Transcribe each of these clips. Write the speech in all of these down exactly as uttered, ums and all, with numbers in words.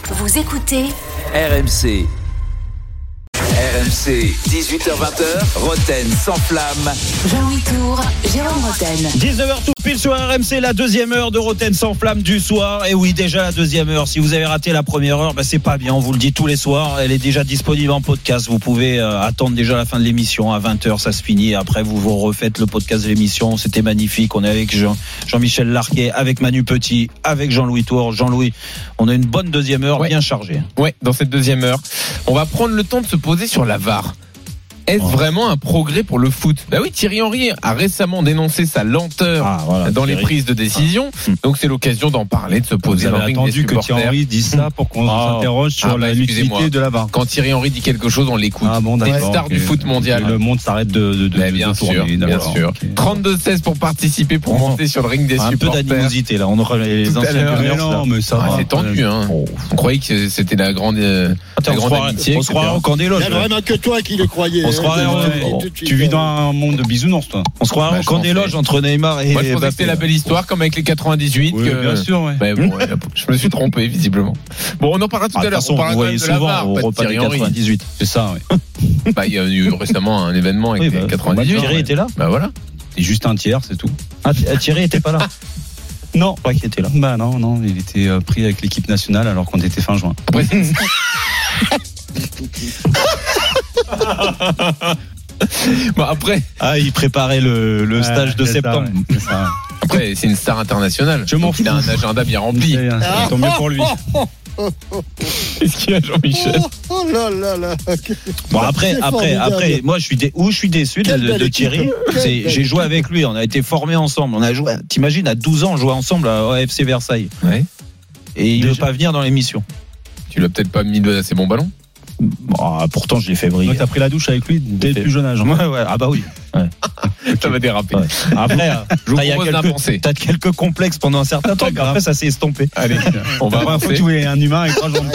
Vous écoutez R M C. R M C, dix-huit heures vingt, Roten sans flamme. Jean-Louis Tour, Jérôme Roten. dix-neuf heures tout pile sur R M C, la deuxième heure de Roten sans flamme du soir. Et oui, déjà la deuxième heure. Si vous avez raté la première heure, bah c'est pas bien. On vous le dit tous les soirs. Elle est déjà disponible en podcast. Vous pouvez euh, attendre déjà la fin de l'émission. À vingt heures, ça se finit. Après, vous vous refaites le podcast de l'émission. C'était magnifique. On est avec Jean, Jean-Michel Larquet, avec Manu Petit, avec Jean-Louis Tour. Jean-Louis, on a une bonne deuxième heure, ouais. Bien chargée. Ouais, dans cette deuxième heure, on va prendre le temps de se poser sur la V A R. Est-ce oh. vraiment un progrès pour le foot ? Bah oui, Thierry Henry a récemment dénoncé sa lenteur ah, voilà, dans Thierry. les prises de décision. Ah. Donc c'est l'occasion d'en parler, de se poser dans le ring des supporters. Vous avez attendu que Thierry dise ça pour qu'on ah. s'interroge sur ah, bah, l'utilité de la V A R. Quand Thierry Henry dit quelque chose, on l'écoute. Ah bon, d'accord. C'est star okay. du foot mondial. Le monde s'arrête de, de, de, bah, bien de sûr, tourner. Bien sûr. Okay. trente-deux seize pour participer, pour oh. monter sur le ring des un supporters. Un peu d'animosité là. On aura les Tout anciens mais non, mais ça. C'est tendu. On croyait que c'était la grande amitié. On se croirait au camp des loges. Il n'y a vraiment que toi qui le croyais. On se croirait. Tu vis dans un monde de bisounours, toi. On se croit bah, quand des loges entre Neymar et. Moi, je pensais que c'était la belle histoire, comme avec les quatre-vingt-dix-huit. Oui, que... bien sûr, ouais. Bah, bon, ouais, je me suis trompé, visiblement. Bon, on en parlera tout ah, à l'heure. Façon, on parlera de souvent la V A R, au repas des quatre-vingt-dix-huit. C'est ça, oui. Bah, il y a eu récemment un événement avec oui, bah, les quatre-vingt-dix-huit. Thierry était là. Bah voilà. Et juste un tiers, c'est tout. Ah, Thierry était pas là. Non, pas qu'il était là. Bah non, non, il était pris avec l'équipe nationale alors qu'on était fin juin. Après, bon après, ah, il préparait le, le stage ah, de septembre. Ça, ouais, c'est ça. Après, c'est une star internationale. Je m'en fous. Il a un agenda bien rempli. Ah. Tant mieux pour lui. Qu'est-ce qu'il y a, Jean-Michel ? Oh, oh là là là. Bon après, après, après, moi je suis dé... où je suis déçu de, de, de Thierry. C'est, j'ai joué avec lui, on a été formés ensemble. On a joué. T'imagines, à douze ans, on jouait ensemble à F C Versailles. Ouais. Et il ne veut pas venir dans l'émission. Tu l'as peut-être pas mis de assez bon ballon. Bon, pourtant, je l'ai fait briller. Donc, t'as pris la douche avec lui dès le plus jeune âge. Ouais, ouais. Ah bah oui. Ouais. Ça va déraper. Ouais. Après, je vous il y a quelques, t'as quelques complexes pendant un certain temps. Après, ça s'est estompé. Allez, on va avancer. Tu voulais un humain avec trois jambes.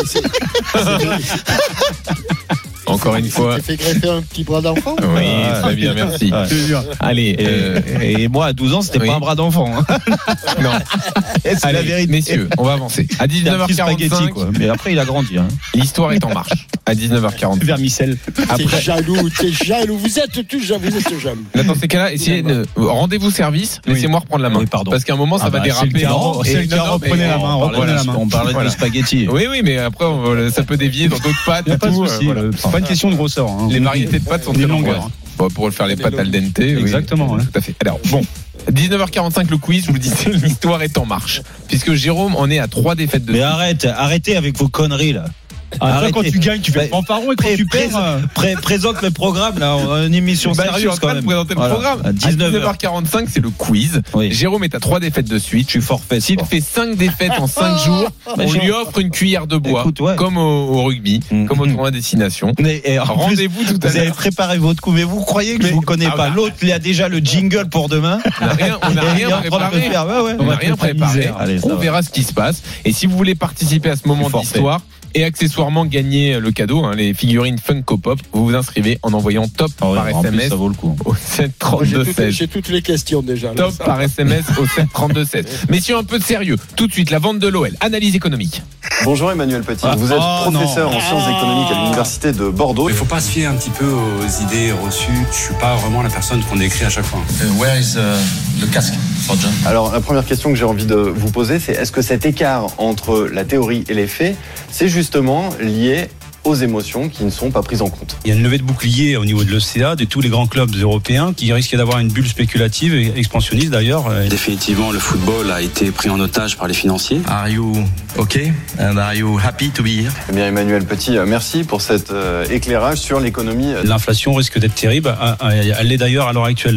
Encore une fois. Tu t'es fait greffer un petit bras d'enfant ? Oui, très bien, merci. Ouais. Allez, et, euh, et moi à douze ans, c'était oui. pas un bras d'enfant. Hein. Non. C'est Allez, la vérité. Messieurs, on va avancer. À dix-neuf heures quarante-cinq, quoi. Mais après il a grandi. Hein. L'histoire est en marche. À dix-neuf heures quarante. Vermicelle. Après... T'es jaloux, t'es jaloux. Vous êtes tous jaloux, vous êtes jaloux. Là, dans ces cas-là, essayez de... rendez-vous service. Oui. Laissez-moi reprendre la main. Oui, pardon. Parce qu'à un moment, ça ah va bah, déraper. C'est le cas. Reprenez la main. Reprenez la main. On parlait de spaghetti. Oui, oui, mais après, ça peut dévier dans d'autres pâtes. C'est pas une question de grosseur. Les variétés de pâtes sont très longueurs. Bon, pour faire les pâtes al dente. Exactement. Oui, tout à fait. Alors, bon. dix-neuf heures quarante-cinq, le quiz, je vous disais, l'histoire est en marche. Puisque Jérôme en est à trois défaites de Mais arrête, arrêtez avec vos conneries, là. Ah, quand tu gagnes, tu fais fanfaron et quand pré- tu perds. Pré- pré- présente le programme, là, une émission bah, sérieuse. Je suis en train de présenter voilà. le programme. À dix-neuf heures quarante-cinq, c'est le quiz. Oui. Jérôme est à trois défaites de suite. Je suis forfait. S'il fort. fait cinq défaites en cinq jours, bah, on lui offre une cuillère de bois. Écoute, ouais. Comme au, au rugby, mmh. comme au tournoi destination. Mais, et rendez-vous tout à l'heure. Vous avez préparé votre coup, mais vous croyez que mais, je vous connais ah, pas. Bah, l'autre, il a déjà le jingle pour demain. On n'a rien, on n'a rien préparé. Ouais, ouais. On n'a rien préparé. On verra ce qui se passe. Et si vous voulez participer à ce moment d'histoire, et accessoirement gagner le cadeau, hein, les figurines Funko Pop, vous vous inscrivez en envoyant top oh, par S M S ça vaut le coup. au sept trente-deux seize. J'ai toutes les questions déjà. Là, top ça. Par S M S au sept trente-deux seize. Messieurs, un peu de sérieux. Tout de suite, la vente de l'O L. Analyse économique. Bonjour Emmanuel Petit. Ah, vous êtes oh, professeur non. en sciences économiques à l'université de Bordeaux. Il ne faut pas se fier un petit peu aux idées reçues. Je ne suis pas vraiment la personne qu'on décrit à chaque fois. Uh, where is uh, the casque for John? Alors, la première question que j'ai envie de vous poser, c'est est-ce que cet écart entre la théorie et les faits, c'est justement lié aux émotions qui ne sont pas prises en compte? Il y a une levée de bouclier au niveau de l'E C A, de tous les grands clubs européens, qui risquent d'avoir une bulle spéculative et expansionniste d'ailleurs. Définitivement, le football a été pris en otage par les financiers. Are you okay? And are you happy to be here? Eh bien, Emmanuel Petit, merci pour cet euh, éclairage sur l'économie. L'inflation risque d'être terrible. Elle l'est d'ailleurs à l'heure actuelle.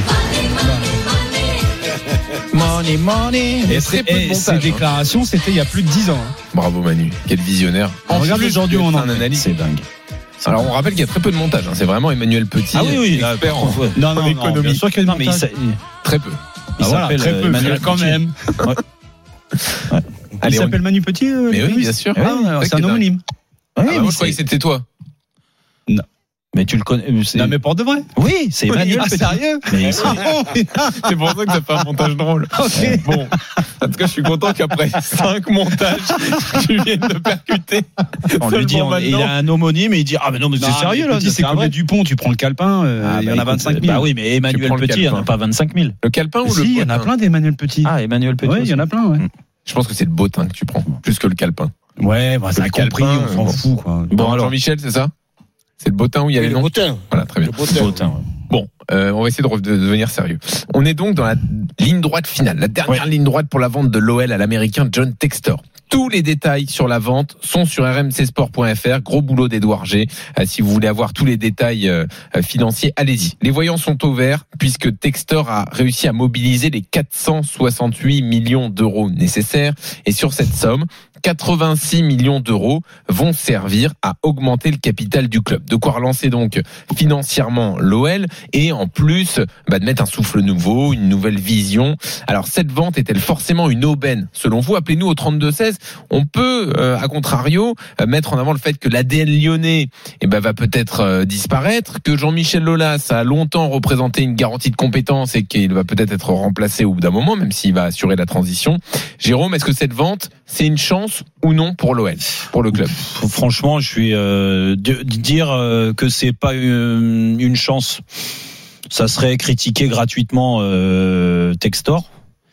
Money, money. Et, et, et montage, ces déclarations, hein. C'était il y a plus de dix ans. Hein. Bravo Manu, quel visionnaire. On regarde aujourd'hui, on en un analyse. C'est dingue. Alors on rappelle qu'il y a très peu de montage. Hein. C'est vraiment Emmanuel Petit. Ah oui, oui, expert en, ouais. non, non, en économie. Non, bien sûr qu'il y a non, mais il très peu. Il ah s'appelle voilà, très peu, Emmanuel quand Petit. même. Ouais. Ouais. Il Allez, s'appelle on... Manu Petit. Euh, mais oui, bien sûr. Ah, c'est un homonyme. Ah, bah, moi je croyais que c'était toi. Non. Mais tu le connais. C'est... Non, mais pour de vrai. Oui, c'est Emmanuel ah, Petit. Sérieux mais c'est... c'est pour ça que ça fait un montage drôle. Okay. Bon, en tout cas, je suis content qu'après cinq montages, tu viennes de percuter. On lui dit, on, il a un homonyme et il dit ah mais non mais non, c'est sérieux là. Petit, c'est comme Dupont, tu prends le Calepin, euh, ah, il y bah, en a vingt-cinq mille. Bah oui, mais Emmanuel Petit, il n'y en a pas vingt-cinq mille. Le Calepin ou si, le il y en a plein d'Emmanuel Petit. Ah, Emmanuel Petit. Oui, il y en a plein. Ouais. Je pense que c'est le Bottin que tu prends plus que le Calepin. Ouais, bah, ça a compris, on s'en bon. fout quoi. Bon, alors Jean-Michel, c'est ça? C'est le Bottin où il y a oui, les noms. noms. Bottin. Voilà, très bien. Le Bottin. Bottin, ouais. Bon, euh, on va essayer de, de devenir sérieux. On est donc dans la ligne droite finale, la dernière ouais. ligne droite pour la vente de l'O L à l'américain John Textor. Tous les détails sur la vente sont sur r m c sport point f r. Gros boulot d'Edouard G. Euh, si vous voulez avoir tous les détails euh, financiers, allez-y. Les voyants sont au vert puisque Textor a réussi à mobiliser les quatre cent soixante-huit millions d'euros nécessaires. Et sur cette somme, quatre-vingt-six millions d'euros vont servir à augmenter le capital du club. De quoi relancer donc financièrement l'O L et en plus bah, de mettre un souffle nouveau, une nouvelle vision. Alors cette vente est-elle forcément une aubaine? Selon vous, appelez-nous au trente-deux seize. On peut, euh, à contrario, euh, mettre en avant le fait que l'A D N lyonnais eh ben, va peut-être euh, disparaître, que Jean-Michel Aulas a longtemps représenté une garantie de compétence et qu'il va peut-être être remplacé au bout d'un moment, même s'il va assurer la transition. Jérôme, est-ce que cette vente, c'est une chance ou non pour l'O L, pour le club? Franchement, je suis euh, de, de dire euh, que c'est pas une, une chance. Ça serait critiquer gratuitement euh, Textor.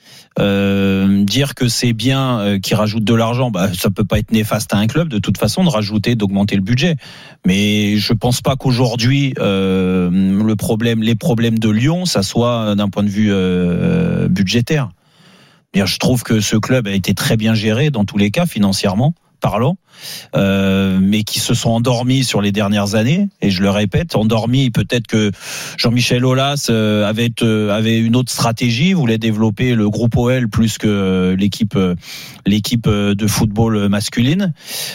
Euh, dire que c'est bien euh, qu'il rajoute de l'argent, bah, ça peut pas être néfaste à un club de toute façon de rajouter, d'augmenter le budget. Mais je pense pas qu'aujourd'hui euh, le problème, les problèmes de Lyon, ça soit d'un point de vue euh, budgétaire. Je trouve que ce club a été très bien géré dans tous les cas financièrement parlant, euh, mais qui se sont endormis sur les dernières années. Et je le répète, endormis. Peut-être que Jean-Michel Aulas euh, avait euh, avait une autre stratégie, voulait développer le groupe O L plus que euh, l'équipe euh, l'équipe de football masculine,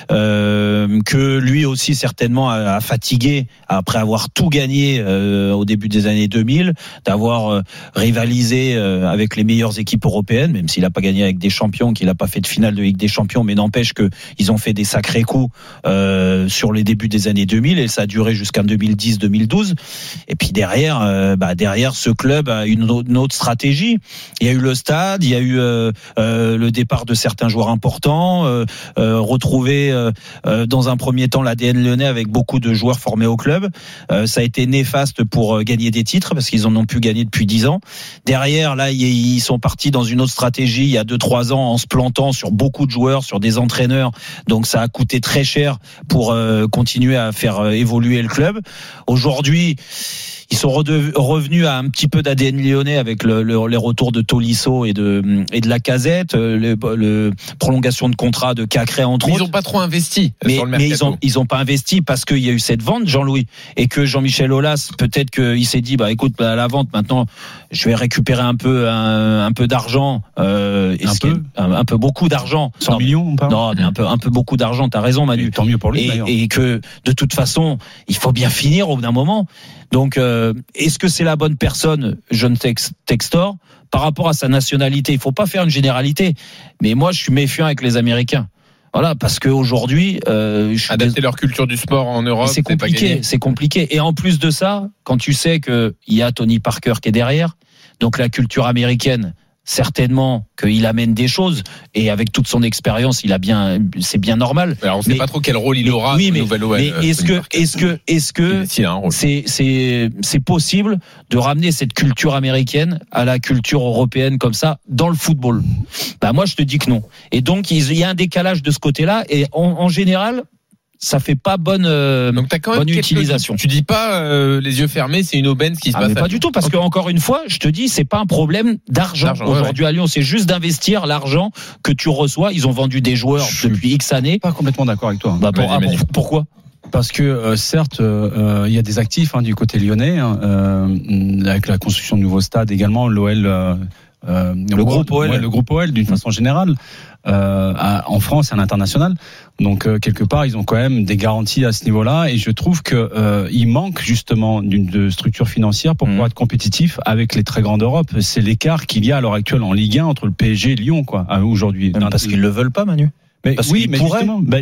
euh, que lui aussi certainement a, a fatigué après avoir tout gagné euh, au début des années deux mille, d'avoir euh, rivalisé euh, avec les meilleures équipes européennes, même s'il n'a pas gagné avec des champions, qu'il n'a pas fait de finale de Ligue des Champions, mais n'empêche que ils ont fait des sacrés coups euh, sur les débuts des années deux mille et ça a duré jusqu'en deux mille dix deux mille douze. Et puis derrière, euh, bah derrière ce club a une autre, une autre stratégie. Il y a eu le stade, il y a eu euh, euh, le départ de certains joueurs importants, euh, euh, retrouver euh, euh, dans un premier temps l'A D N lyonnais avec beaucoup de joueurs formés au club. Euh, ça a été néfaste pour euh, gagner des titres parce qu'ils en ont pu gagner depuis dix ans. Derrière, là, ils sont partis dans une autre stratégie il y a deux trois ans en se plantant sur beaucoup de joueurs, sur des entraîneurs. Donc ça a coûté très cher pour euh, continuer à faire euh, évoluer le club. Aujourd'hui, ils sont revenus à un petit peu d'A D N lyonnais avec le, le, les retours de Tolisso et de, et de Lacazette, le, le prolongation de contrat de Cacré entre mais autres. Ils n'ont pas trop investi mais, sur le mercato. Mais ils ont, ils ont pas investi parce qu'il y a eu cette vente, Jean-Louis, et que Jean-Michel Aulas, peut-être qu'il s'est dit, bah écoute, bah, à la vente maintenant, je vais récupérer un peu, un, un peu d'argent, euh, un peu, un, un peu beaucoup d'argent. cent non, millions, on parle. Non, mais un peu, un peu beaucoup d'argent. T'as raison, Manu. Et tant mieux pour lui. Et, et que de toute façon, il faut bien finir au bout d'un moment. Donc, euh, est-ce que c'est la bonne personne, John Textor, par rapport à sa nationalité? Il faut pas faire une généralité, mais moi, je suis méfiant avec les Américains. Voilà, parce qu'aujourd'hui, euh, je suis adapter leur culture du sport en Europe, c'est compliqué. C'est compliqué. Et en plus de ça, quand tu sais que il y a Tony Parker qui est derrière, donc la culture américaine. Certainement qu'il amène des choses et avec toute son expérience, il a bien, c'est bien normal. Alors on ne sait pas trop quel rôle il mais, aura. Oui, mais, nouvelle O L, mais est-ce que, est-ce que, est-ce que, c'est, c'est, c'est possible de ramener cette culture américaine à la culture européenne comme ça dans le football? Bah moi je te dis que non. Et donc il y a un décalage de ce côté-là et en, en général. Ça fait pas bonne, euh, donc t'as quand même bonne utilisation. Tu dis pas euh, les yeux fermés, c'est une aubaine ce qui se ah, passe. Mais pas du tout, parce okay. que encore une fois, je te dis, c'est pas un problème d'argent. d'argent Aujourd'hui ouais, ouais. à Lyon, c'est juste d'investir l'argent que tu reçois. Ils ont vendu des joueurs je depuis X années. Pas complètement d'accord avec toi. Bah, pour, ah, pour, pourquoi? Parce que euh, certes, il euh, y a des actifs hein, du côté lyonnais, hein, euh, avec la construction de nouveaux stades également, l'O L. Euh, Euh, le, le groupe O L, ouais, le groupe O L d'une façon générale euh, à, en France et à l'international. Donc euh, quelque part, ils ont quand même des garanties à ce niveau-là, et je trouve que euh, il manque justement d'une de structure financière pour mmh. pouvoir être compétitif avec les très grandes Europe. C'est l'écart qu'il y a à l'heure actuelle en Ligue un entre le P S G et Lyon, quoi, aujourd'hui. Même parce qu'ils le veulent pas, Manu. Mais parce oui, mais pourraient. justement. Bah,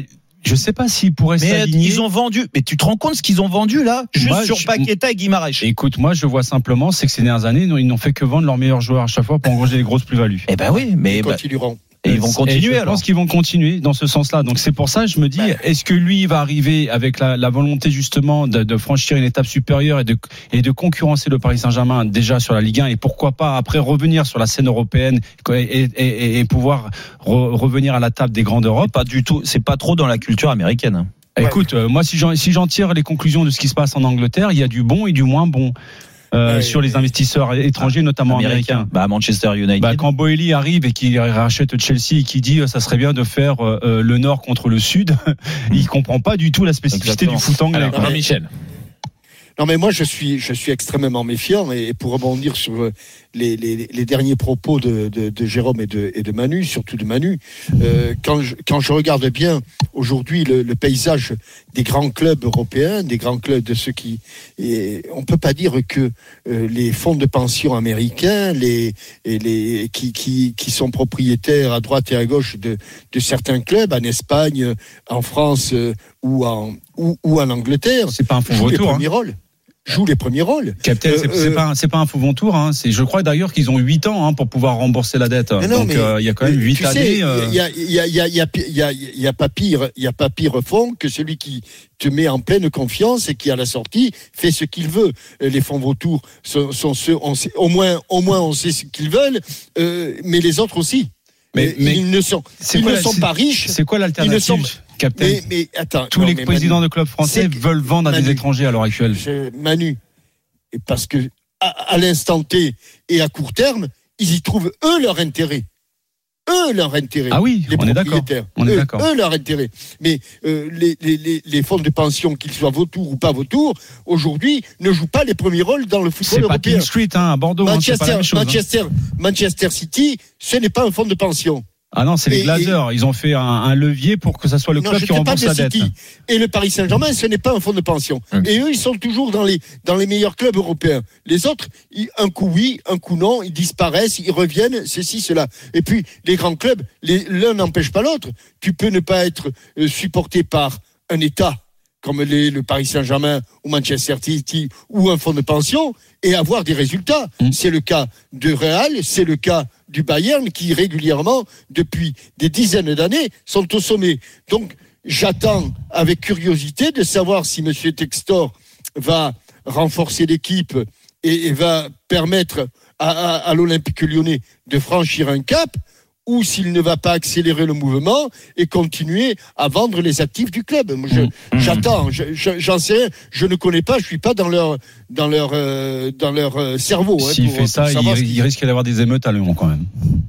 Je sais pas s'ils pourraient mais s'aligner. Ils ont vendu. Mais tu te rends compte ce qu'ils ont vendu là, juste moi, sur je... Paqueta et Guimarães. Écoute, moi je vois simplement, c'est que ces dernières années, ils n'ont fait que vendre leurs meilleurs joueurs à chaque fois pour engranger les grosses plus-values. Eh ben oui, mais ils bah... continueront. Et ils vont continuer. Et je alors. pense qu'ils vont continuer dans ce sens-là. Donc c'est pour ça, je me dis, bah. est-ce que lui va arriver avec la, la volonté justement de, de franchir une étape supérieure et de, et de concurrencer le Paris Saint-Germain déjà sur la Ligue un et pourquoi pas après revenir sur la scène européenne et, et, et, et pouvoir re, revenir à la table des grands d'Europe. Pas du tout. C'est pas trop dans la culture américaine. Écoute, ouais. euh, moi si j'en, si j'en tire les conclusions de ce qui se passe en Angleterre, il y a du bon et du moins bon. Euh, ouais, sur les investisseurs étrangers, notamment américains. américains. Bah, Manchester United. Bah, quand Boehly arrive et qu'il rachète Chelsea et qu'il dit euh, ça serait bien de faire euh, le Nord contre le Sud, mmh. il comprend pas du tout la spécificité Exactement. du foot anglais. Alors, Jean-Michel. Non mais moi je suis je suis extrêmement méfiant et pour rebondir sur les les, les derniers propos de, de, de Jérôme et de et de Manu, surtout de Manu, euh, quand je quand je regarde bien aujourd'hui le, le paysage des grands clubs européens, des grands clubs de ceux qui et on peut pas dire que euh, les fonds de pension américains, les et les qui qui qui sont propriétaires à droite et à gauche de de certains clubs en Espagne, en France euh, ou en ou, ou en Angleterre, c'est pas un fonds jouent retour, les premiers hein. rôles. Joue les premiers rôles. Captain, euh, c'est, c'est euh, pas c'est pas un faux bon tour. Hein. C'est, je crois d'ailleurs qu'ils ont huit ans hein, pour pouvoir rembourser la dette. Non, Donc il euh, y a quand même huit années. Il euh... y a il y a il y a il y a il y a il y a pas pire il y a pas pire fond que celui qui te met en pleine confiance et qui à la sortie fait ce qu'il veut. Les fonds vautours sont, sont ceux on sait, au moins au moins on sait ce qu'ils veulent, euh, mais les autres aussi. Mais, mais ils ne sont ils ne la, sont pas riches. C'est quoi l'alternative? Sont, Captain. Mais, mais attends, tous non, les mais présidents Manu, de clubs français veulent vendre à Manu, des étrangers à l'heure actuelle. Je, Manu, parce que à, à l'instant T et à court terme, ils y trouvent eux leur intérêt. Eux leur intérêt. Ah oui, les on est d'accord. On eux, est d'accord. Eux leur intérêt. Mais euh, les, les, les fonds de pension, qu'ils soient vautours ou pas vautours, aujourd'hui ne jouent pas les premiers rôles dans le football c'est européen. C'est pas King Street hein, à Bordeaux. Manchester, hein, c'est pas la même chose, Manchester, hein. Manchester City, ce n'est pas un fonds de pension. Ah non, c'est les Glazers. Ils ont fait un, un levier pour que ça soit le non, club qui rembourse la dette. City. Et le Paris Saint-Germain, ce n'est pas un fonds de pension. Okay. Et eux, ils sont toujours dans les dans les meilleurs clubs européens. Les autres, ils, un coup oui, un coup non, ils disparaissent, ils reviennent, ceci, cela. Et puis les grands clubs, les, l'un n'empêche pas l'autre. Tu peux ne pas être euh, supporté par un État comme les, le Paris Saint-Germain ou Manchester City ou un fonds de pension et avoir des résultats. Mmh. C'est le cas de Real, c'est le cas du Bayern qui régulièrement, depuis des dizaines d'années, sont au sommet. Donc, j'attends avec curiosité de savoir si M. Textor va renforcer l'équipe et, et va permettre à, à, à l'Olympique Lyonnais de franchir un cap, ou s'il ne va pas accélérer le mouvement et continuer à vendre les actifs du club. Moi, je, mmh. J'attends, je, je, j'en sais rien, je ne connais pas, je suis pas dans leur dans leur euh, dans leur euh, cerveau. S'il hein, pour, fait ça, il, il, il risque d'avoir des émeutes à Lyon quand même.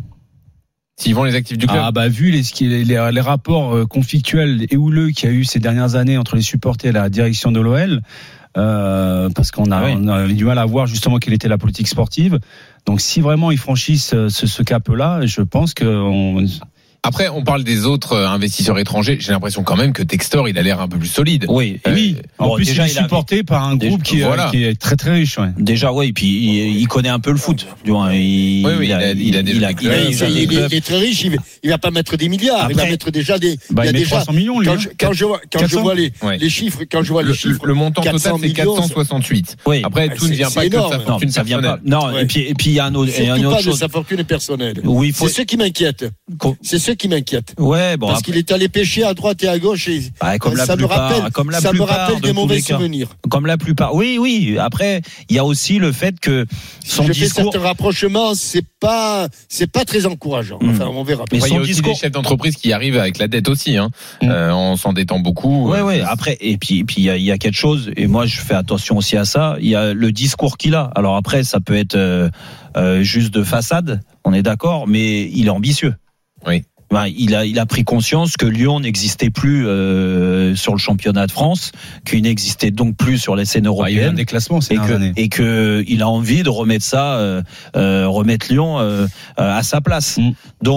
S'ils vendent les actifs du club. Ah bah vu les les, les, les rapports conflictuels et houleux qu'il y a eu ces dernières années entre les supporters et la direction de l'O L. Euh, parce qu'on a, oui. on a du mal à voir justement quelle était la politique sportive. Donc si vraiment ils franchissent ce, ce cap-là, je pense que on... Après, on parle des autres investisseurs étrangers. J'ai l'impression quand même que Textor, il a l'air un peu plus solide. Oui, euh, oui. En bon, plus, déjà, il est supporté a... par un groupe déjà, qui, voilà. qui est très très riche. Ouais. Déjà, ouais. Et puis, il, il connaît un peu le foot. Du moins, il, oui, oui, il a, il a des. Il, a, il, a, il, a, il, est, il est très riche. Il, il va pas mettre des milliards. Après, il va mettre déjà des. Bah, il, il a déjà trois cents millions. Lui, quand je, quand je vois, quand je vois les, ouais. les chiffres, quand je vois le, les chiffres, le montant total c'est quatre cent soixante-huit. Oui. Après, tout ne vient pas que de sa fortune personnelle. Non, et puis et puis il y a un autre. Surtout pas de sa fortune personnelle. Oui, c'est ce qui m'inquiète. C'est ce qui m'inquiète. Ouais, bon. Parce qu'il est allé pêcher à droite et à gauche et bah, comme ça la me plupart, rappelle, comme la ça me plupart rappelle des mauvais souvenirs. Comme la plupart. Oui, oui. Après, il y a aussi le fait que son Je discours. fais certains rapprochements, c'est pas, c'est pas très encourageant. Enfin, on verra. Mais il y a aussi discours... des chefs d'entreprise qui arrivent avec la dette aussi, hein, mmh. euh, en s'endettant beaucoup. Ouais, ouais. Après, et puis, puis il y a, il y a quelque chose. Et moi, je fais attention aussi à ça. Il y a le discours qu'il a. Alors après, ça peut être euh, euh, juste de façade. On est d'accord, mais il est ambitieux. Oui. Ben, il a, il a pris conscience que Lyon n'existait plus euh, sur le championnat de France, qu'il n'existait donc plus sur les scènes européennes. Ah, il y a un déclassement ces et que, années. Et que il a envie de remettre ça, euh, euh, remettre Lyon euh, à sa place. Mm. Donc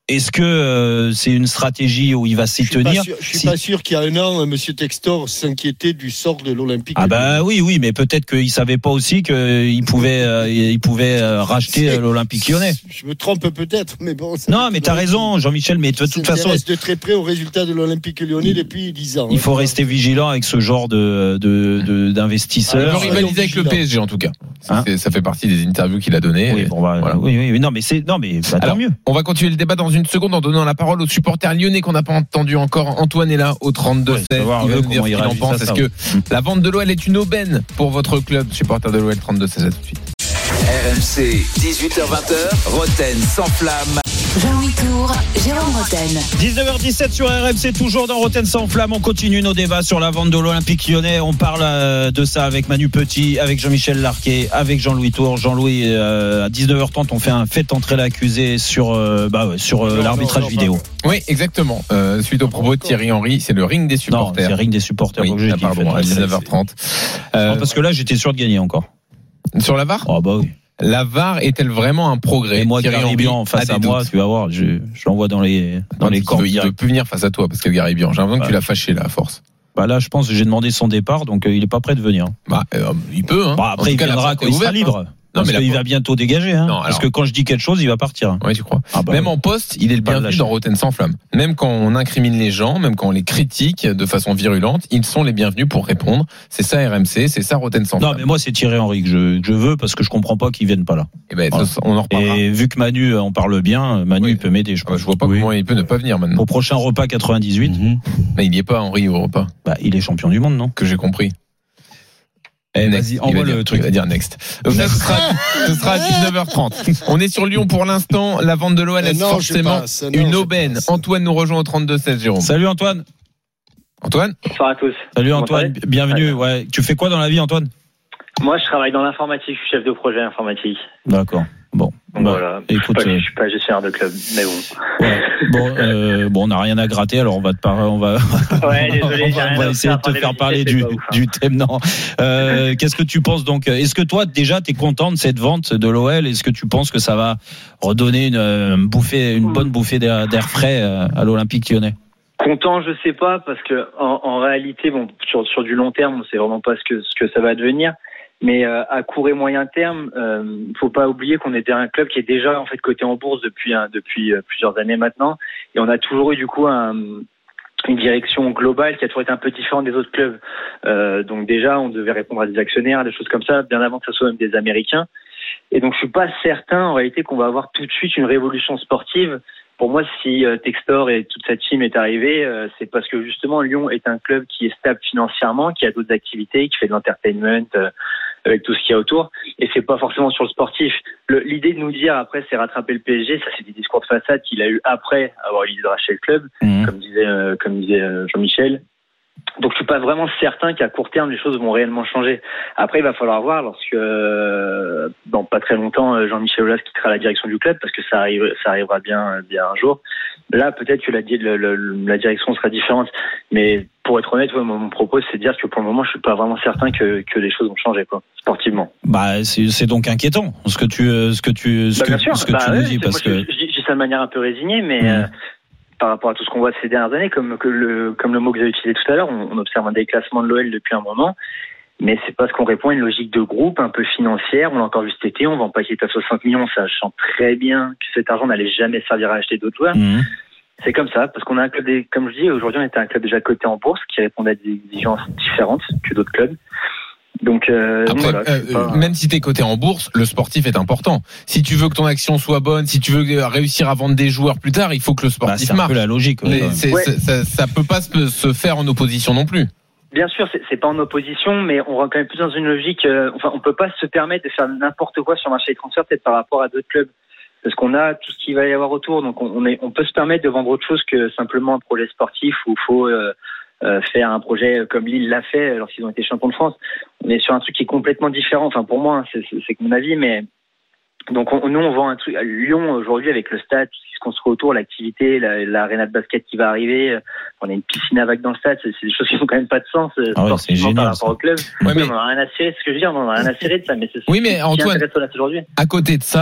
Est-ce que euh, c'est une stratégie où il va s'y tenir? Sûr, je suis si... pas sûr qu'il y a un an, M. Textor s'inquiétait du sort de l'Olympique. Ah bah oui, oui, mais peut-être qu'il savait pas aussi qu'il pouvait, euh, il pouvait euh, racheter c'est, l'Olympique Lyonnais. Je me trompe peut-être, mais bon. Non, mais t'as raison, Jean-Michel. Mais de toute façon, reste de très près au résultat de l'Olympique Lyonnais depuis dix ans. Il faut rester vigilant avec ce genre de, de, de d'investisseurs. Il veut rivaliser avec le P S G en tout cas. Hein ça fait partie des interviews qu'il a données. Oui, bon, bah, voilà. oui, oui, oui, non, mais c'est, non, mais bah, tant mieux. On va continuer le débat dans une seconde en donnant la parole aux supporters lyonnais qu'on n'a pas entendu encore. Antoine est là au trente-deux seize. Ouais, il va nous nous dire ce qu'il en pense. Est-ce que la vente de l'O L est une aubaine pour votre club, supporter de l'O L? Trente-deux seize, à tout de suite. R M C, dix-huit heures vingt, Roten sans flamme. Jean-Louis Tour, Jérôme Roten. dix-neuf heures dix-sept sur R M C, toujours dans Roten sans flamme. On continue nos débats sur la vente de l'Olympique Lyonnais. On parle de ça avec Manu Petit, avec Jean-Michel Larquet, avec Jean-Louis Tour. Jean-Louis, euh, à dix-neuf heures trente, on fait un fait entrer l'accusé sur, euh, bah ouais, sur euh, non, l'arbitrage non, non, vidéo. Oui, exactement. Euh, suite au propos de Thierry Henry, c'est le ring des supporters. Non, c'est le ring des supporters. Oui, j'ai ah, dit, pardon, à dix-neuf heures trente. Euh, non, parce que là, j'étais sûr de gagner encore. Sur la V A R? Oh bah oui. La V A R est-elle vraiment un progrès? Et moi, Gary Bian face à moi, doutes. Tu vas voir, je, je l'envoie dans les, dans non, les camps. Il ne veut plus venir face à toi, parce que Gary Bian, j'ai l'impression bah. que tu l'as fâché, là, à force. Bah là, je pense que j'ai demandé son départ, donc euh, il est pas prêt de venir. Bah, euh, il peut, hein. Bah, après, il viendra quand il sera libre. Hein. Non, parce mais il va bientôt dégager, hein. Non, alors... Parce que quand je dis quelque chose, il va partir. Oui, tu crois. Ah bah, même oui. En poste, il est le bienvenu dans Roten sans flamme. Même quand on incrimine les gens, même quand on les critique de façon virulente, ils sont les bienvenus pour répondre. C'est ça R M C, c'est ça Roten sans flamme. Non, mais moi, c'est Thierry Henry que je, que je veux parce que je comprends pas qu'ils viennent pas là. Et ben, voilà. On en reparlera. Et vu que Manu en parle bien, Manu oui. peut m'aider, je pense. Je vois pas oui. comment il peut ne pas venir maintenant. Au prochain repas quatre-vingt-dix-huit. Mm-hmm. Mais il n'y est pas, Henry, au repas. Bah, il est champion du monde, non? Que j'ai compris. Eh, vas-y, envoie le dire, truc. Il va dire next. Donc ça, ce sera, ce sera à dix-neuf heures trente. On est sur Lyon pour l'instant. La vente de l'O L est forcément passe, non, une aubaine. Antoine nous rejoint au trente-deux seize, Jérôme. Salut Antoine. Antoine. Bonsoir à tous. Salut Antoine. Bienvenue. Ouais. Tu fais quoi dans la vie, Antoine? Moi, je travaille dans l'informatique. Je suis chef de projet informatique. D'accord. Bon. Donc bah, voilà. Écoute, je ne suis pas gestionnaire de club, mais bon. Ouais. Bon, euh, bon, on n'a rien à gratter, alors on va te parler, on va. Ouais, désolé, on va, on va essayer de te faire parler du, ouf, hein. du thème. Non. Euh, qu'est-ce que tu penses donc? Est-ce que toi, déjà, t'es content de cette vente de l'O L? Est-ce que tu penses que ça va redonner une, une bouffée, une bonne bouffée d'air, d'air frais à l'Olympique Lyonnais? Content, je sais pas, parce que en, en réalité, bon, sur, sur du long terme, on sait vraiment pas ce que ce que ça va devenir. Mais euh, à court et moyen terme, euh, faut pas oublier qu'on était un club qui est déjà en fait coté en bourse depuis hein, depuis euh, plusieurs années maintenant, et on a toujours eu du coup un, une direction globale qui a toujours été un peu différente des autres clubs. Euh, donc déjà, on devait répondre à des actionnaires, des choses comme ça, bien avant que ce soit même des Américains. Et donc je suis pas certain en réalité qu'on va avoir tout de suite une révolution sportive. Pour moi, si euh, Textor et toute sa team est arrivé, euh, c'est parce que justement Lyon est un club qui est stable financièrement, qui a d'autres activités, qui fait de l'entertainment euh, avec tout ce qu'il y a autour, et c'est pas forcément sur le sportif. Le, l'idée de nous dire après c'est rattraper le P S G, ça c'est des discours de façade qu'il a eu après avoir eu l'idée de racheter le club, mmh. comme disait euh, comme disait euh, Jean-Michel. Donc je suis pas vraiment certain qu'à court terme les choses vont réellement changer. Après il va falloir voir lorsque euh, dans pas très longtemps Jean-Michel Aulas quittera la direction du club, parce que ça arrive ça arrivera bien bien un jour. Là peut-être que la, la, la, la direction sera différente, mais pour être honnête, ouais, mon propos c'est de dire que pour le moment je suis pas vraiment certain que que les choses vont changer quoi, sportivement. Bah c'est c'est donc inquiétant ce que tu ce que tu ce bah, bien que, sûr, ce que bah, tu ouais, nous dis parce moi, que je, je, je dis ça de manière un peu résignée, mais mmh. euh, par rapport à tout ce qu'on voit ces dernières années, comme, que le, comme le mot que vous avez utilisé tout à l'heure, on, on observe un déclassement de l'O L depuis un moment, mais c'est parce qu'on répond à une logique de groupe un peu financière. On l'a encore vu cet été, on vend pas Paqueta à soixante millions, sachant très bien que cet argent n'allait jamais servir à acheter d'autres joueurs. Mmh. C'est comme ça, parce qu'on a un club, des, comme je dis, aujourd'hui on était un club déjà coté en bourse, qui répondait à des exigences différentes que d'autres clubs. Donc, euh, Après, voilà, euh, pas... même si t'es coté en bourse, le sportif est important. Si tu veux que ton action soit bonne, si tu veux réussir à vendre des joueurs plus tard, il faut que le sportif bah, marche. C'est un peu la logique. Ouais, c'est, ouais. c'est, ça, ça peut pas se, se faire en opposition non plus. Bien sûr, c'est, c'est pas en opposition, mais on rentre quand même plus dans une logique. Euh, enfin, on peut pas se permettre de faire n'importe quoi sur le marché des transferts, peut-être par rapport à d'autres clubs, parce qu'on a tout ce qu'il va y avoir autour. Donc, on, on, est, on peut se permettre de vendre autre chose que simplement un projet sportif où il faut euh, Euh, faire un projet comme Lille l'a fait lorsqu'ils ont été champions de France. On est sur un truc qui est complètement différent. Enfin, pour moi, c'est, c'est, c'est mon avis, mais donc on, nous on vend un truc à Lyon aujourd'hui avec le stade, tout ce qui se construit autour, l'activité, la, l'aréna de basket qui va arriver. On a une piscine à vagues dans le stade. C'est, c'est des choses qui n'ont quand même pas de sens ah ouais, c'est génial, par rapport ça. au club. Ouais, mais... On a rien à cirer, c'est ce que je veux dire. On a rien à cirer de ça, mais c'est oui, mais ce Antoine, qui aujourd'hui. À côté de ça,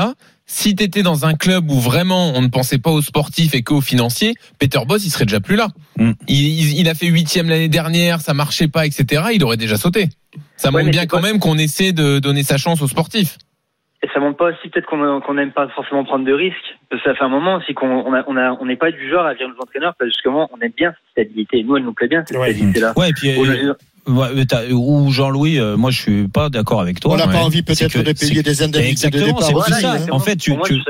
si t'étais dans un club où vraiment on ne pensait pas aux sportifs et qu'aux financiers, Peter Bosz, il serait déjà plus là. Mm. Il, il, il a fait huitième l'année dernière, ça marchait pas, et cetera. Il aurait déjà sauté. Ça ouais, montre bien quand pas... même qu'on essaie de donner sa chance aux sportifs. Et ça montre pas aussi peut-être qu'on qu'on n'aime pas forcément prendre de risques. Parce que ça fait un moment aussi qu'on on a, on a, on n'est pas du genre à virer nos entraîneurs parce que justement on aime bien cette stabilité. Nous, elle nous plaît bien cette ouais. stabilité-là. Ouais, et puis. Euh... Ouais, ou Jean-Louis, euh, moi je suis pas d'accord avec toi. On n'a ouais. pas envie peut-être de payer des indemnités de départ. C'est voilà, ça. En fait, tu, moi, tu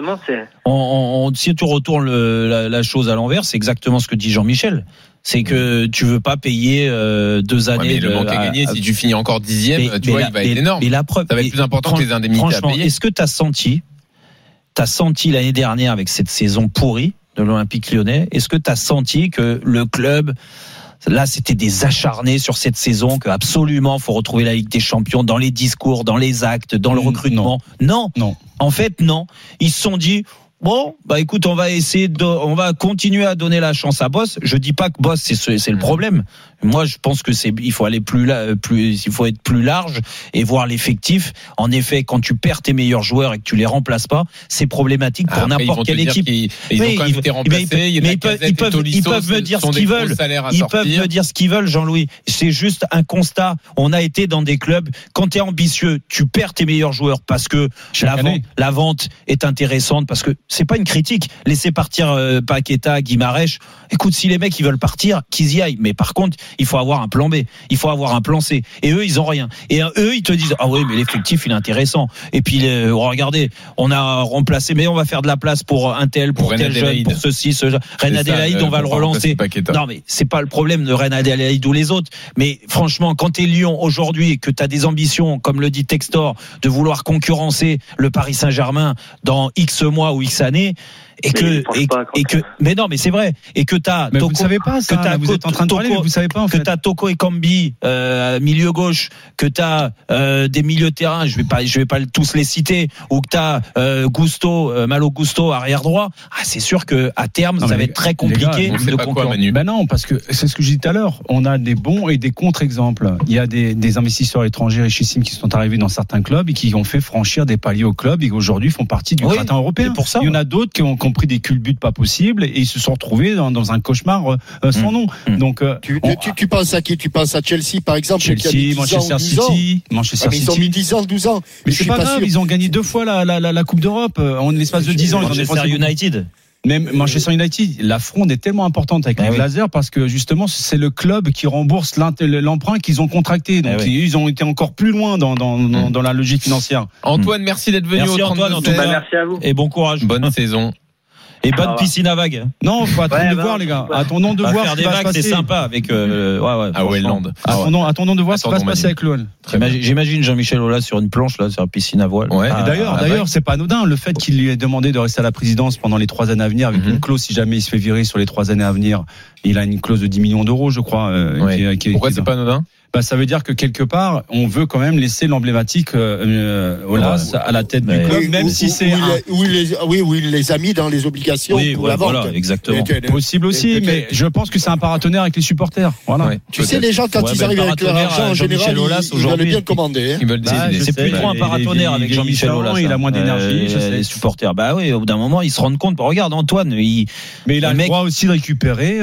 on, on, si tu retournes le, la, la chose à l'envers, c'est exactement ce que dit Jean-Michel. C'est que tu veux pas payer euh, deux années. Ouais, mais de, le manque à gagner, à, si tu finis encore dixième, mais, tu mais vois, la, il va mais, être énorme. Mais la preuve, ça va être plus important que les indemnités à payer. Est-ce que tu as senti, t'as senti l'année dernière avec cette saison pourrie de l'Olympique Lyonnais, est-ce que tu as senti que le club là, c'était des acharnés sur cette saison, que absolument faut retrouver la Ligue des Champions dans les discours, dans les actes, dans le mmh, recrutement. Non. non. Non. En fait, non. Ils se sont dit, bon, bah écoute, on va essayer de, on va continuer à donner la chance à Bosz. Je dis pas que Bosz c'est ce, c'est le problème. Moi, je pense que c'est, il faut aller plus là, plus, il faut être plus large et voir l'effectif. En effet, quand tu perds tes meilleurs joueurs et que tu les remplaces pas, c'est problématique pour après, n'importe quelle équipe. Ils, ils ont quand même été remplacés. Mais ils, mais ils peuvent, ils peuvent, ils peuvent me dire ce qu'ils veulent. Ils peuvent me dire ce qu'ils veulent, Jean-Louis. C'est juste un constat. On a été dans des clubs. Quand t'es ambitieux, tu perds tes meilleurs joueurs parce que la vente, la vente est intéressante, parce que c'est pas une critique. Laisser partir euh, Paqueta, Guimarães. Écoute, si les mecs ils veulent partir, qu'ils y aillent. Mais par contre, il faut avoir un plan B, il faut avoir un plan C. Et eux, ils ont rien. Et eux, ils te disent ah oui, mais l'effectif il est intéressant. Et puis euh, regardez, on a remplacé, mais on va faire de la place pour un tel, pour, pour tel jeune, pour ceci, ce Reine Adélaïde, on va le relancer. Non mais c'est pas le problème de Reine Adélaïde ou les autres. Mais franchement, quand t'es Lyon aujourd'hui et que t'as des ambitions, comme le dit Textor, de vouloir concurrencer le Paris Saint-Germain dans X mois ou X années. Et que, et, et que, mais non, mais c'est vrai. Et que t'as, mais Toko, vous ne savez pas ça. Que là, vous êtes en train de parler, Toko, mais vous savez pas en fait. Que t'as Toko et Kambi, euh, milieu gauche, que t'as euh, des milieux de terrain, je vais pas, je vais pas tous les citer, ou que t'as euh, Gusto, euh, Malo Gusto arrière droit. Ah, c'est sûr que à terme, non, ça va être très compliqué gars, de concurrencer. Ben non, parce que c'est ce que je disais tout à l'heure. On a des bons et des contre-exemples. Il y a des, des investisseurs étrangers richissimes qui sont arrivés dans certains clubs et qui ont fait franchir des paliers au club et qui aujourd'hui font partie du oui, gratin européen. Pour ça, il y en a d'autres qui ont, qui ont pris des culbutes pas possible et ils se sont retrouvés dans, dans un cauchemar euh, sans mmh. nom. Mmh. Donc euh, tu, on, tu, tu penses à qui? Tu penses à Chelsea par exemple? Chelsea, Manchester City, Manchester City. Ils ont mis dix ans, douze ans. Mais c'est pas grave, sûr. Ils ont gagné deux fois la, la, la, la Coupe d'Europe en l'espace de dix ans. Manchester United. Même Manchester United, la fronde est tellement importante avec ah les oui. Glazers parce que justement c'est le club qui rembourse l'emprunt qu'ils ont contracté. Donc ah oui. ils ont été encore plus loin dans, dans, dans, dans la logique financière. Antoine, merci d'être venu merci au Antoine, Antoine, bah, merci à vous. Et bon courage. Bonne saison. Et bonne ah, piscine à vagues. Non, faut attendre ouais, de bah, voir les gars. Ouais. Attendons de bah, voir faire ce qui des vagues, c'est sympa avec euh, ouais ouais. Ah ouais, Land. Attendons, attendons de voir ce qui va se passer avec l'O L. J'imagine Jean-Michel Aulas sur une planche là, sur une piscine à voile. Ouais. Ah, et d'ailleurs, d'ailleurs, c'est pas anodin le fait qu'il lui ait demandé de rester à la présidence pendant les trois années à venir avec mm-hmm. une clause si jamais il se fait virer sur les trois années à venir. Il a une clause de dix millions d'euros, je crois. Euh, ouais. qui, qui, Pourquoi qui, c'est pas anodin? Bah, ça veut dire que quelque part, on veut quand même laisser l'emblématique euh, Aulas ouais, à la tête du club, oui, même où, si où, c'est où un... il, où il les, oui, où il les a mis dans les obligations oui, pour ouais, la vente. Voilà, exactement. Et, possible aussi, et, mais je pense que c'est un paratonnerre avec les supporters. Voilà. Ouais, tu sais, les gens quand ouais, ils arrivent avec leur argent, en général, ils, ils veulent bien commander. Ils veulent bah, c'est plus trop un paratonnerre avec Jean-Michel Aulas. Il a moins d'énergie. Les supporters, bah oui, au bout d'un moment, ils se rendent compte. Regarde, Antoine, il. Mais il a le droit aussi de récupérer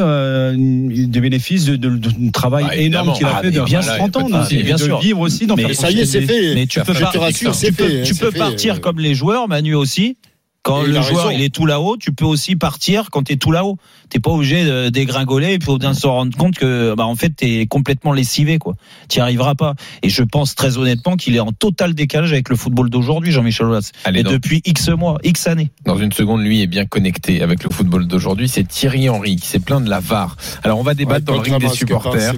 des bénéfices de travail énorme qu'il a fait de bien trente ans, bien sûr. Vivre aussi. Mais ça y est, c'est fait. Mais tu peux, pas, rassure, tu peux, tu peux partir fait, comme les joueurs, Manu aussi. Quand et le joueur raison. il est tout là-haut, tu peux aussi partir quand tu es tout là-haut. T'es pas obligé de dégringoler et puis de se rendre compte que bah en fait t'es complètement lessivé quoi. T'y arriveras pas. Et je pense très honnêtement qu'il est en total décalage avec le football d'aujourd'hui, Jean-Michel Aulas. Et dans... depuis X mois, X années. Dans une seconde, lui est bien connecté avec le football d'aujourd'hui. C'est Thierry Henry qui s'est plaint de la V A R. Alors on va débattre ouais, dans le ring des supporters.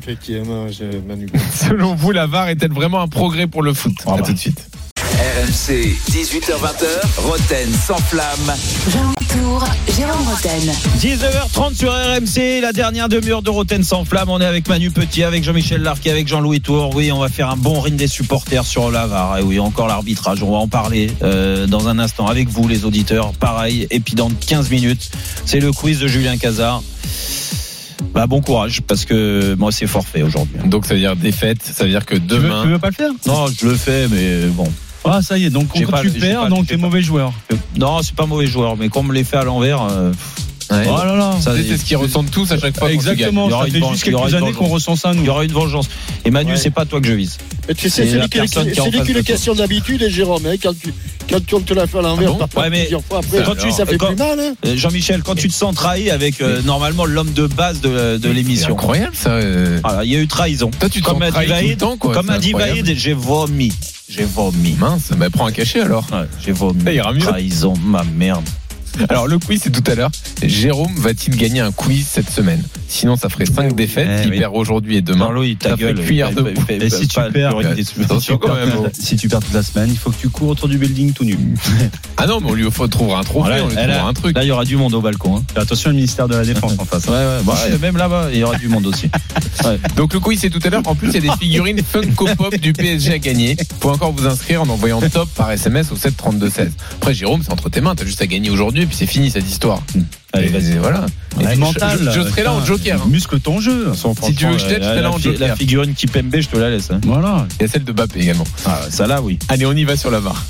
Selon vous, la V A R est-elle vraiment un progrès pour le foot? À tout de suite. R M C, dix-huit heures vingt, Roten sans flamme. Jean-Louis Tour, Jérôme Roten. dix-neuf heures trente sur R M C, la dernière demi-heure de Roten sans flamme. On est avec Manu Petit, avec Jean-Michel Larquet, avec Jean-Louis Tour. Oui, on va faire un bon ring des supporters sur la V A R. Et oui, encore l'arbitrage. On va en parler euh, dans un instant avec vous, les auditeurs. Pareil. Et puis dans quinze minutes, c'est le quiz de Julien Cazard. Bah bon courage parce que moi c'est forfait aujourd'hui. Donc ça veut dire défaite, ça veut dire que demain. Tu veux, tu veux pas le faire? Non, je le fais, mais bon. Ah, ça y est, donc J'ai quand pas- tu j'ai perds, pas- donc j'ai t'es pas- mauvais joueur. Non, c'est pas mauvais joueur, mais comme on me les fait à l'envers. euh, Ouais. Oh là là. Ça, Tu sais, c'est ce qu'ils ressentent tous à chaque fois. quand tu gagnes. Exactement, Il y aura ça une fait vengeance, juste il y aura quelques une années qu'on vengeance. ressent ça, nous. Il y aura une vengeance. Et Manu, Ouais. c'est pas toi que je vise. Et tu sais, C'est c'est la lui qui est personne qui est en c'est lui face qui est de une toi. question d'habitude, et Jérôme, hein, quand tu quand tu- on te l'a fait à l'envers, Ah bon t'as pas Ouais, mais- plusieurs fois après, Quand tu tu- ça fait quand- plus mal. Hein. Euh, Jean-Michel, quand tu te sens trahi avec euh, normalement l'homme de base de, de C'est l'émission. incroyable ça. euh. Voilà, il y a eu trahison. Toi, tu te comme sens a dit trahi tout le Vaïd, temps, quoi. comme C'est a dit incroyable. Vaïd, j'ai vomi. J'ai vomi. Mince, bah prends un cachet alors. Ouais, j'ai vomi. Ça ira mieux. Trahison, ma merde. Alors le quiz c'est tout à l'heure. Jérôme va-t-il gagner un quiz cette semaine? Sinon ça ferait cinq défaites. Eh Il oui. perd aujourd'hui et demain. Jean-Louis, ta Ça fait gueule. cuillère de Fais- fais- Et si fais tu pas de perds, pleurer des- attention quand même. oh. Si tu perds toute la semaine, il faut que tu cours autour du building tout nu. Ah non, mais on lui faut trouver un trophée, Voilà, on lui là, trouvera un truc. Là, il y aura du monde au balcon. Hein. Fais attention au ministère de la Défense en face. Ouais, ouais, bah, ouais, même là-bas, il y aura du monde aussi. Ouais. Donc le quiz c'est tout à l'heure. En plus il y a des figurines Funko Pop du P S G à gagner. Vous pouvez encore vous inscrire en envoyant top par S M S au sept trente-deux seize. Après Jérôme c'est entre tes mains, t'as juste à gagner aujourd'hui et puis c'est fini cette histoire. Allez, Et vas-y. voilà. Ouais, Et je- mental, je, je serai là en putain, joker. hein. Muscle ton jeu. Si tu veux que je t'aide, je La- serai là la en fi- joker. La figurine Kipembe, je te la laisse. Hein. Voilà. Il y a celle de Bappé également. Ah, ça là, oui. Allez, on y va sur la V A R.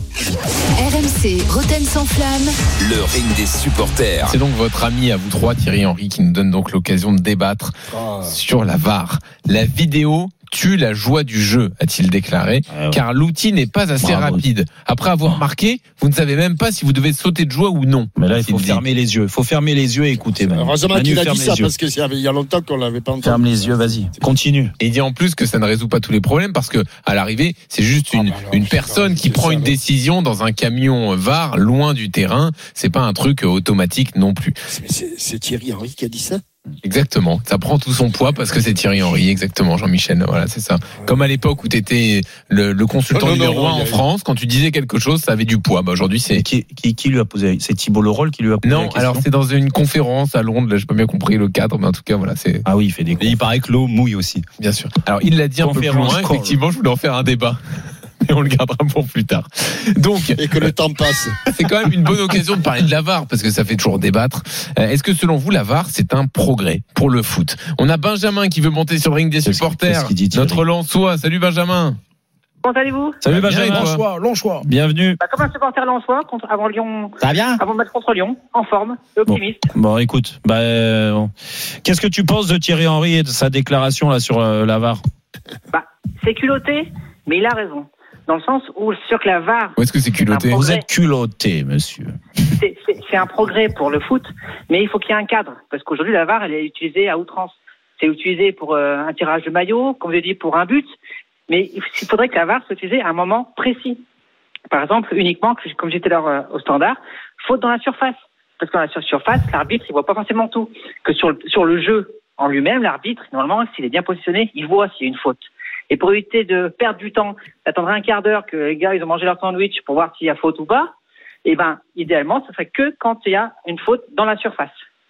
R M C, Roten sans flamme. Le ring des supporters. C'est donc votre ami à vous trois, Thierry Henry, qui nous donne donc l'occasion de débattre sur la V A R. La vidéo tue la joie du jeu, a-t-il déclaré, Ouais, ouais. car l'outil n'est pas assez Bravo. rapide. Après avoir marqué, vous ne savez même pas si vous devez sauter de joie ou non. Mais là, il faut Il dit. fermer les yeux. Il faut fermer les yeux et écouter. Manu. Heureusement Manu, qu'il a ferme dit les ça, yeux. parce qu'il y avait- il y a longtemps qu'on l'avait pas entendu. Ferme les yeux, vas-y. Continue. Et il dit en plus que ça ne résout pas tous les problèmes parce que à l'arrivée, c'est juste une, Ah bah alors, une putain, personne qui c'est prend ça, une là. décision dans un camion V A R loin du terrain. C'est pas un truc euh, automatique non plus. Mais c'est c'est Thierry Henry qui a dit ça. Exactement. Ça prend tout son poids parce que c'est Thierry Henry. Exactement, Jean-Michel. Voilà, c'est ça. Comme à l'époque où tu étais le, le consultant Oh, non, numéro non, non, un il y en a- France, quand tu disais quelque chose, ça avait du poids. Bah, aujourd'hui, c'est... Qui, qui, qui lui a posé? C'est Thibault Leroll qui lui a posé la Non, question. alors c'est dans une conférence à Londres. Là, j'ai pas bien compris le cadre, mais en tout cas, voilà, c'est Ah oui, il fait des Et il paraît que l'eau mouille aussi. bien sûr. Alors, il l'a dit un peu plus Conférence loin. call. Effectivement, je voulais en faire un débat. Mais on le gardera pour plus tard. Donc, Et que le temps passe. c'est quand même une bonne occasion de parler de la V A R parce que ça fait toujours débattre. Euh, Est-ce que selon vous, la V A R, c'est un progrès pour le foot? On a Benjamin qui veut monter sur le ring des Qu'est-ce- supporters. qu'est-ce qu'il dit, Thierry Notre Lensois. Salut Benjamin. Comment allez-vous? Salut Bah, bien, Benjamin. et toi Lonchois, Lonchois. Bienvenue. Bah, comme un supporter lensois contre avant Lyon, Ça va bien? avant le match contre Lyon, en forme, optimiste. Bon, écoute, bah, euh, bon. Qu'est-ce que tu penses de Thierry Henry et de sa déclaration là sur euh, la V A R? Bah, c'est culotté, mais il a raison. Dans le sens où sur que la V A R, Où est-ce que c'est culotté? Un Vous progrès. êtes culotté, monsieur. c'est, c'est, c'est un progrès pour le foot, mais il faut qu'il y ait un cadre. Parce qu'aujourd'hui, la V A R, elle est utilisée à outrance. C'est utilisé pour euh, un tirage de maillot, comme je l'ai dit, pour un but. Mais il faudrait que la V A R soit utilisée à un moment précis. Par exemple, uniquement, comme j'étais là euh, au standard, faute dans la surface. Parce que dans la surface, l'arbitre, il voit pas forcément tout. Que sur le, sur le jeu en lui-même, l'arbitre, normalement, s'il est bien positionné, il voit s'il y a une faute. Et pour éviter de perdre du temps, d'attendre un quart d'heure que les gars, ils ont mangé leur sandwich pour voir s'il y a faute ou pas, eh ben, idéalement, ça serait que quand il y a une faute dans la surface.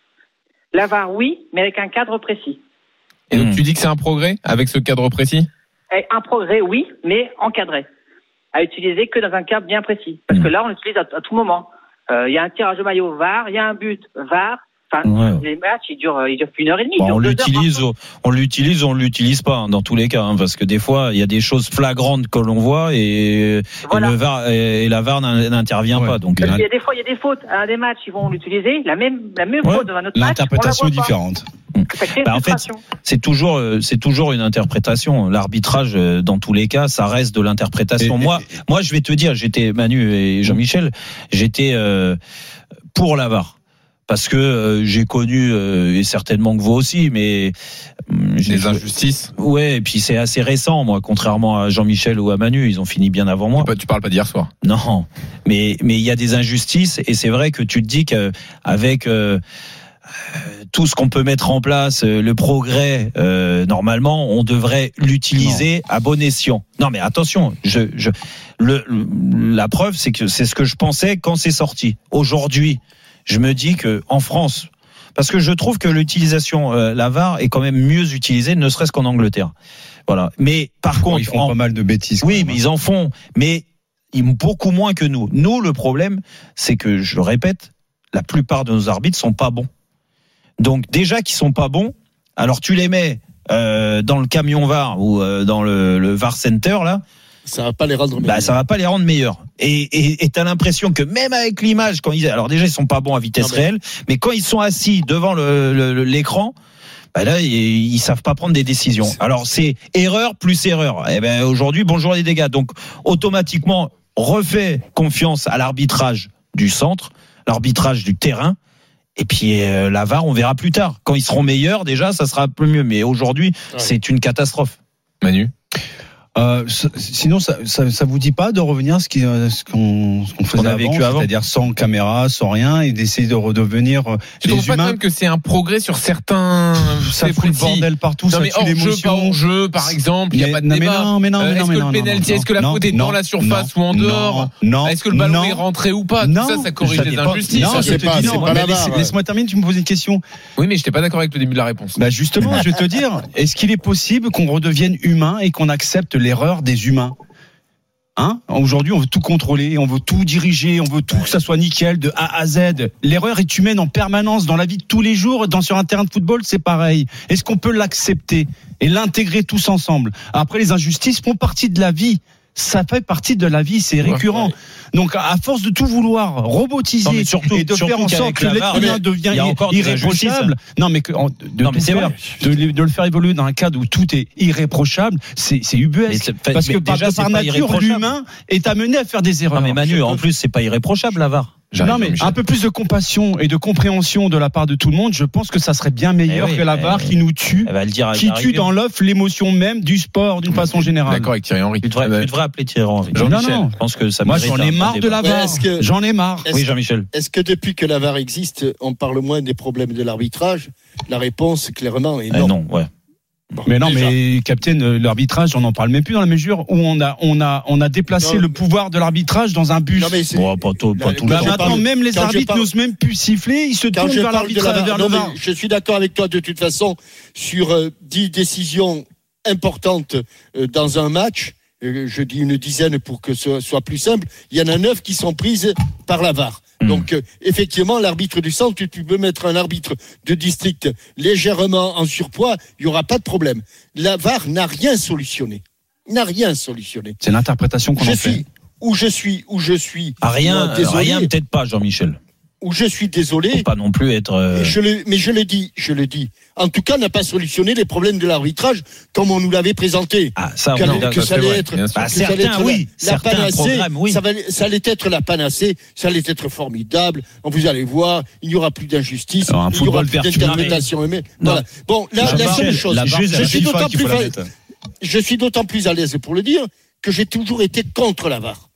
La V A R, oui, mais avec un cadre précis. Et donc, Hmm. tu dis que c'est un progrès avec ce cadre précis? Et un progrès, oui, mais encadré. À utiliser que dans un cadre bien précis. Parce que là, on l'utilise à, à tout moment. Euh, Il y a un tirage de maillot V A R, il y a un but V A R. Enfin, Ouais. les matchs, ils durent, ils durent plus une heure et demie. ils Bon, durent on deux heures l'utilise, parfois. on l'utilise, on l'utilise pas hein, dans tous les cas, hein, parce que des fois il y a des choses flagrantes que l'on voit et, Voilà. et le V A R et, et la V A R n'in- n'intervient Ouais. pas. Donc Parce euh, qu'il y a des fois, il y a des fautes. À un des matchs, ils vont l'utiliser. La même, la même Ouais. faute dans un autre match. L'interprétation on est la voit pas. différente. Ça crée une Bah, en fait, frustration. c'est toujours, euh, c'est toujours une interprétation. L'arbitrage, euh, dans tous les cas, ça reste de l'interprétation. Et- Moi, moi, je vais te dire, j'étais Manu et Jean-Michel, j'étais euh, pour la V A R. Parce que euh, j'ai connu, euh, et certainement que vous aussi, mais hum, j'ai- Des injustices? Ouais, et puis c'est assez récent, moi, contrairement à Jean-Michel ou à Manu, ils ont fini bien avant moi. Tu pas- Tu parles pas d'hier soir. Non, mais mais il y a des injustices et c'est vrai que tu te dis qu'avec euh, euh, tout ce qu'on peut mettre en place, euh, le progrès, euh, normalement, on devrait l'utiliser à bon escient. Non, mais attention, je, je, le, le- la preuve, c'est que c'est ce que je pensais quand c'est sorti. Aujourd'hui, je me dis que en France, parce que je trouve que l'utilisation, euh, la V A R est quand même mieux utilisée, ne serait-ce qu'en Angleterre. Voilà. Mais par Bon, contre, ils font en- pas mal de bêtises. quand oui, même, mais hein. ils en font, mais ils beaucoup moins que nous. Nous, le problème, c'est que, je le répète, la plupart de nos arbitres sont pas bons. Donc déjà qu'ils sont pas bons, alors tu les mets euh, dans le camion V A R ou euh, dans le, le V A R Center là, Ça va pas les rendre meilleurs. Bah, ça va pas les rendre meilleurs. Et tu as l'impression que même avec l'image, quand ils, alors déjà ils sont pas bons à vitesse non, mais... réelle, mais quand ils sont assis devant le, le, l'écran, bah là ils, ils savent pas prendre des décisions. Alors c'est erreur plus erreur. Et ben aujourd'hui, bonjour les dégâts. Donc automatiquement refait confiance à l'arbitrage du centre, l'arbitrage du terrain. Et puis euh, la V A R, on verra plus tard. Quand ils seront meilleurs, déjà, ça sera un peu mieux. Mais aujourd'hui, ouais. c'est une catastrophe. Manu. Euh, sinon, ça, ça, ça vous dit pas de revenir à ce, qui, ce qu'on, ce qu'on faisait avant, vécu avant, c'est-à-dire sans caméra, sans rien, et d'essayer de redevenir tu les trouves humains. Pas même que c'est un progrès sur certains. Ça fout le bordel partout. Non, ça mais tue hors l'émotion. jeu, pas hors jeu, par exemple. Il y a pas de non, débat. Mais non, mais non, euh, mais est-ce non, que mais le non, pénalty, non, est-ce que la non, faute est non, dans la surface non, ou en dehors non, est-ce que le ballon non, est rentré ou pas non, tout ça, ça corrige les injustices. Non, je te dis non. Laisse-moi terminer. Tu me poses une question. Oui, mais je n'étais pas d'accord avec le début de la réponse. Bah justement, je vais te dire, est-ce qu'il est possible qu'on redevienne humain et qu'on accepte l'erreur des humains? Hein? Aujourd'hui, on veut tout contrôler, on veut tout diriger, on veut tout que ça soit nickel de A à Z. L'erreur est humaine en permanence dans la vie de tous les jours. Dans sur un terrain de football, c'est pareil. Est-ce qu'on peut l'accepter et l'intégrer tous ensemble? Après, les injustices font partie de la vie. Ça fait partie de la vie, c'est récurrent. Ouais. Donc, à force de tout vouloir robotiser non, surtout, et de faire en sorte que l'être humain devient irréprochable, non mais que, de, non, mais faire, de, de le faire évoluer dans un cadre où tout est irréprochable, c'est, c'est ubuesque. C'est, parce que déjà, par, par nature, l'humain est amené à faire des erreurs. Non mais Manu, en plus, c'est pas irréprochable la V A R. J'arrive, non mais Michel. Un peu plus de compassion et de compréhension de la part de tout le monde, je pense que ça serait bien meilleur oui, que la V A R qui nous tue, qui tue dans l'œuf l'émotion même du sport d'une façon générale. D'accord avec Thierry Henry. Tu devrais, tu devrais appeler Thierry Henry. Jean-Michel. Non, non. Je pense que ça Moi j'en ai marre de la V A R. Que, j'en ai marre. Oui Jean-Michel. Est-ce que depuis que la V A R existe, on parle moins des problèmes de l'arbitrage? La réponse clairement est non. Euh, non, ouais. Bon, mais non, déjà. mais capitaine, l'arbitrage, on n'en parle même plus dans la mesure où on a, on a, on a déplacé non, le pouvoir de l'arbitrage dans un bus. Non, mais c'est... Bon, pas tout, pas tout bah, maintenant, parle, même les arbitres parle... n'osent même plus siffler, ils se tournent vers l'arbitrage, vers le V A R. Je suis d'accord avec toi de toute façon sur euh, dix décisions importantes euh, dans un match. Euh, je dis une dizaine pour que ce soit plus simple. Il y en a neuf qui sont prises par la V A R. Donc, euh, effectivement, l'arbitre du centre, tu peux mettre un arbitre de district légèrement en surpoids, il n'y aura pas de problème. La V A R n'a rien solutionné. N'a rien solutionné. C'est l'interprétation qu'on je en suis, fait. Où je suis, où je suis. Ah, rien, moi, désolé, rien peut-être pas, Jean-Michel. Où je suis désolé. Faut pas non plus être. Euh... Je le, mais je le dis, je le dis. En tout cas, n'a pas solutionné les problèmes de l'arbitrage comme on nous l'avait présenté. Ah, ça, que, non, que ça allait être, bah, que ça allait être oui, la, la panacée. Oui. Ça, va, ça allait être la panacée. Ça allait être formidable. Vous allez voir, il n'y aura plus d'injustice. Alors, il n'y aura plus d'interprétation. Mais, voilà. Bon, là, la seule chose. La je, je, suis d'autant plus, je suis d'autant plus à l'aise pour le dire que j'ai toujours été contre la V A R.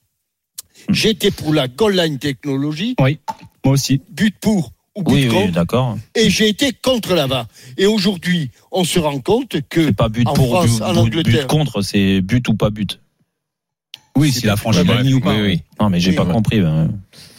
J'étais pour la goal line technologie. Oui. Moi aussi. But pour ou but oui, contre. Oui, d'accord. Et j'ai été contre la V A R. Et aujourd'hui, on se rend compte que c'est pas but en pour France, but, en Angleterre, but contre, c'est but ou pas but. Oui, si la franchise la ligne ou pas. Oui, oui. Non, mais j'ai oui, pas ouais. compris. Ben...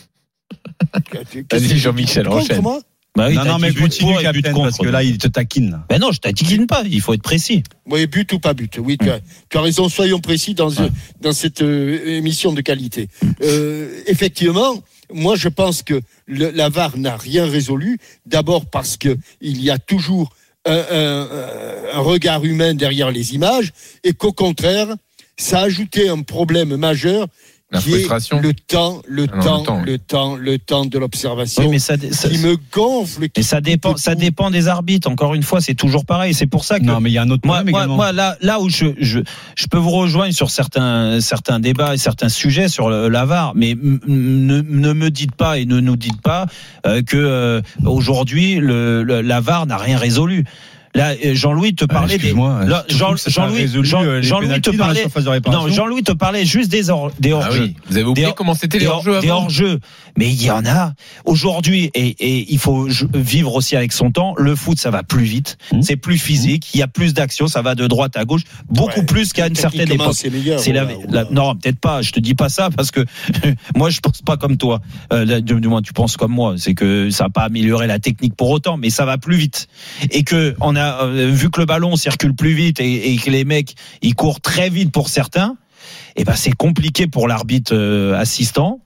Vas-y, Jean-Michel, enchaîne. Bah oui, non, non, mais continue, capitaine, parce que là, il te taquine. Ben non, je taquine pas. Il faut être précis. Oui, but ou pas but. Oui, tu as, mmh. tu as raison. Soyons précis dans, mmh. dans cette euh, émission de qualité. Euh, effectivement, moi, je pense que le, la V A R n'a rien résolu. D'abord parce que il y a toujours un, un, un regard humain derrière les images, et qu'au contraire, ça a ajouté un problème majeur. La qui frustration. Est le temps, le Alors, temps, le temps, le temps, le temps de l'observation. Oui, mais ça, ça, qui me gonfle. Mais ça dépend, ça dépend des arbitres. Encore une fois, c'est toujours pareil. C'est pour ça que. Non, mais il y a un autre problème moi, également. Moi, là, là où je, je, je peux vous rejoindre sur certains, certains débats et certains sujets sur le, la V A R, mais m- ne, ne me dites pas et ne nous dites pas euh, que euh, aujourd'hui le, le, la V A R n'a rien résolu. Là, Jean-Louis te parlait des. Là, Jean, Jean-Louis, Jean, Jean-Louis te parlait. Non, Jean-Louis te parlait juste des hors, des hors-jeux. Ah oui. Vous avez oublié des, comment c'était les hors-jeux avant. Des hors-jeux. Mais il y en a aujourd'hui, et, et il faut vivre aussi avec son temps. Le foot, ça va plus vite, mmh. c'est plus physique, il y a plus d'action, ça va de droite à gauche, beaucoup ouais, plus qu'à une certaine époque. C'est meilleur. C'est la, la, non, peut-être pas. Je te dis pas ça parce que moi, je pense pas comme toi. Euh, du moins, tu penses comme moi. C'est que ça n'a pas amélioré la technique pour autant, mais ça va plus vite. Et que on a vu que le ballon circule plus vite et, et que les mecs ils courent très vite pour certains, et ben c'est compliqué pour l'arbitre euh, assistant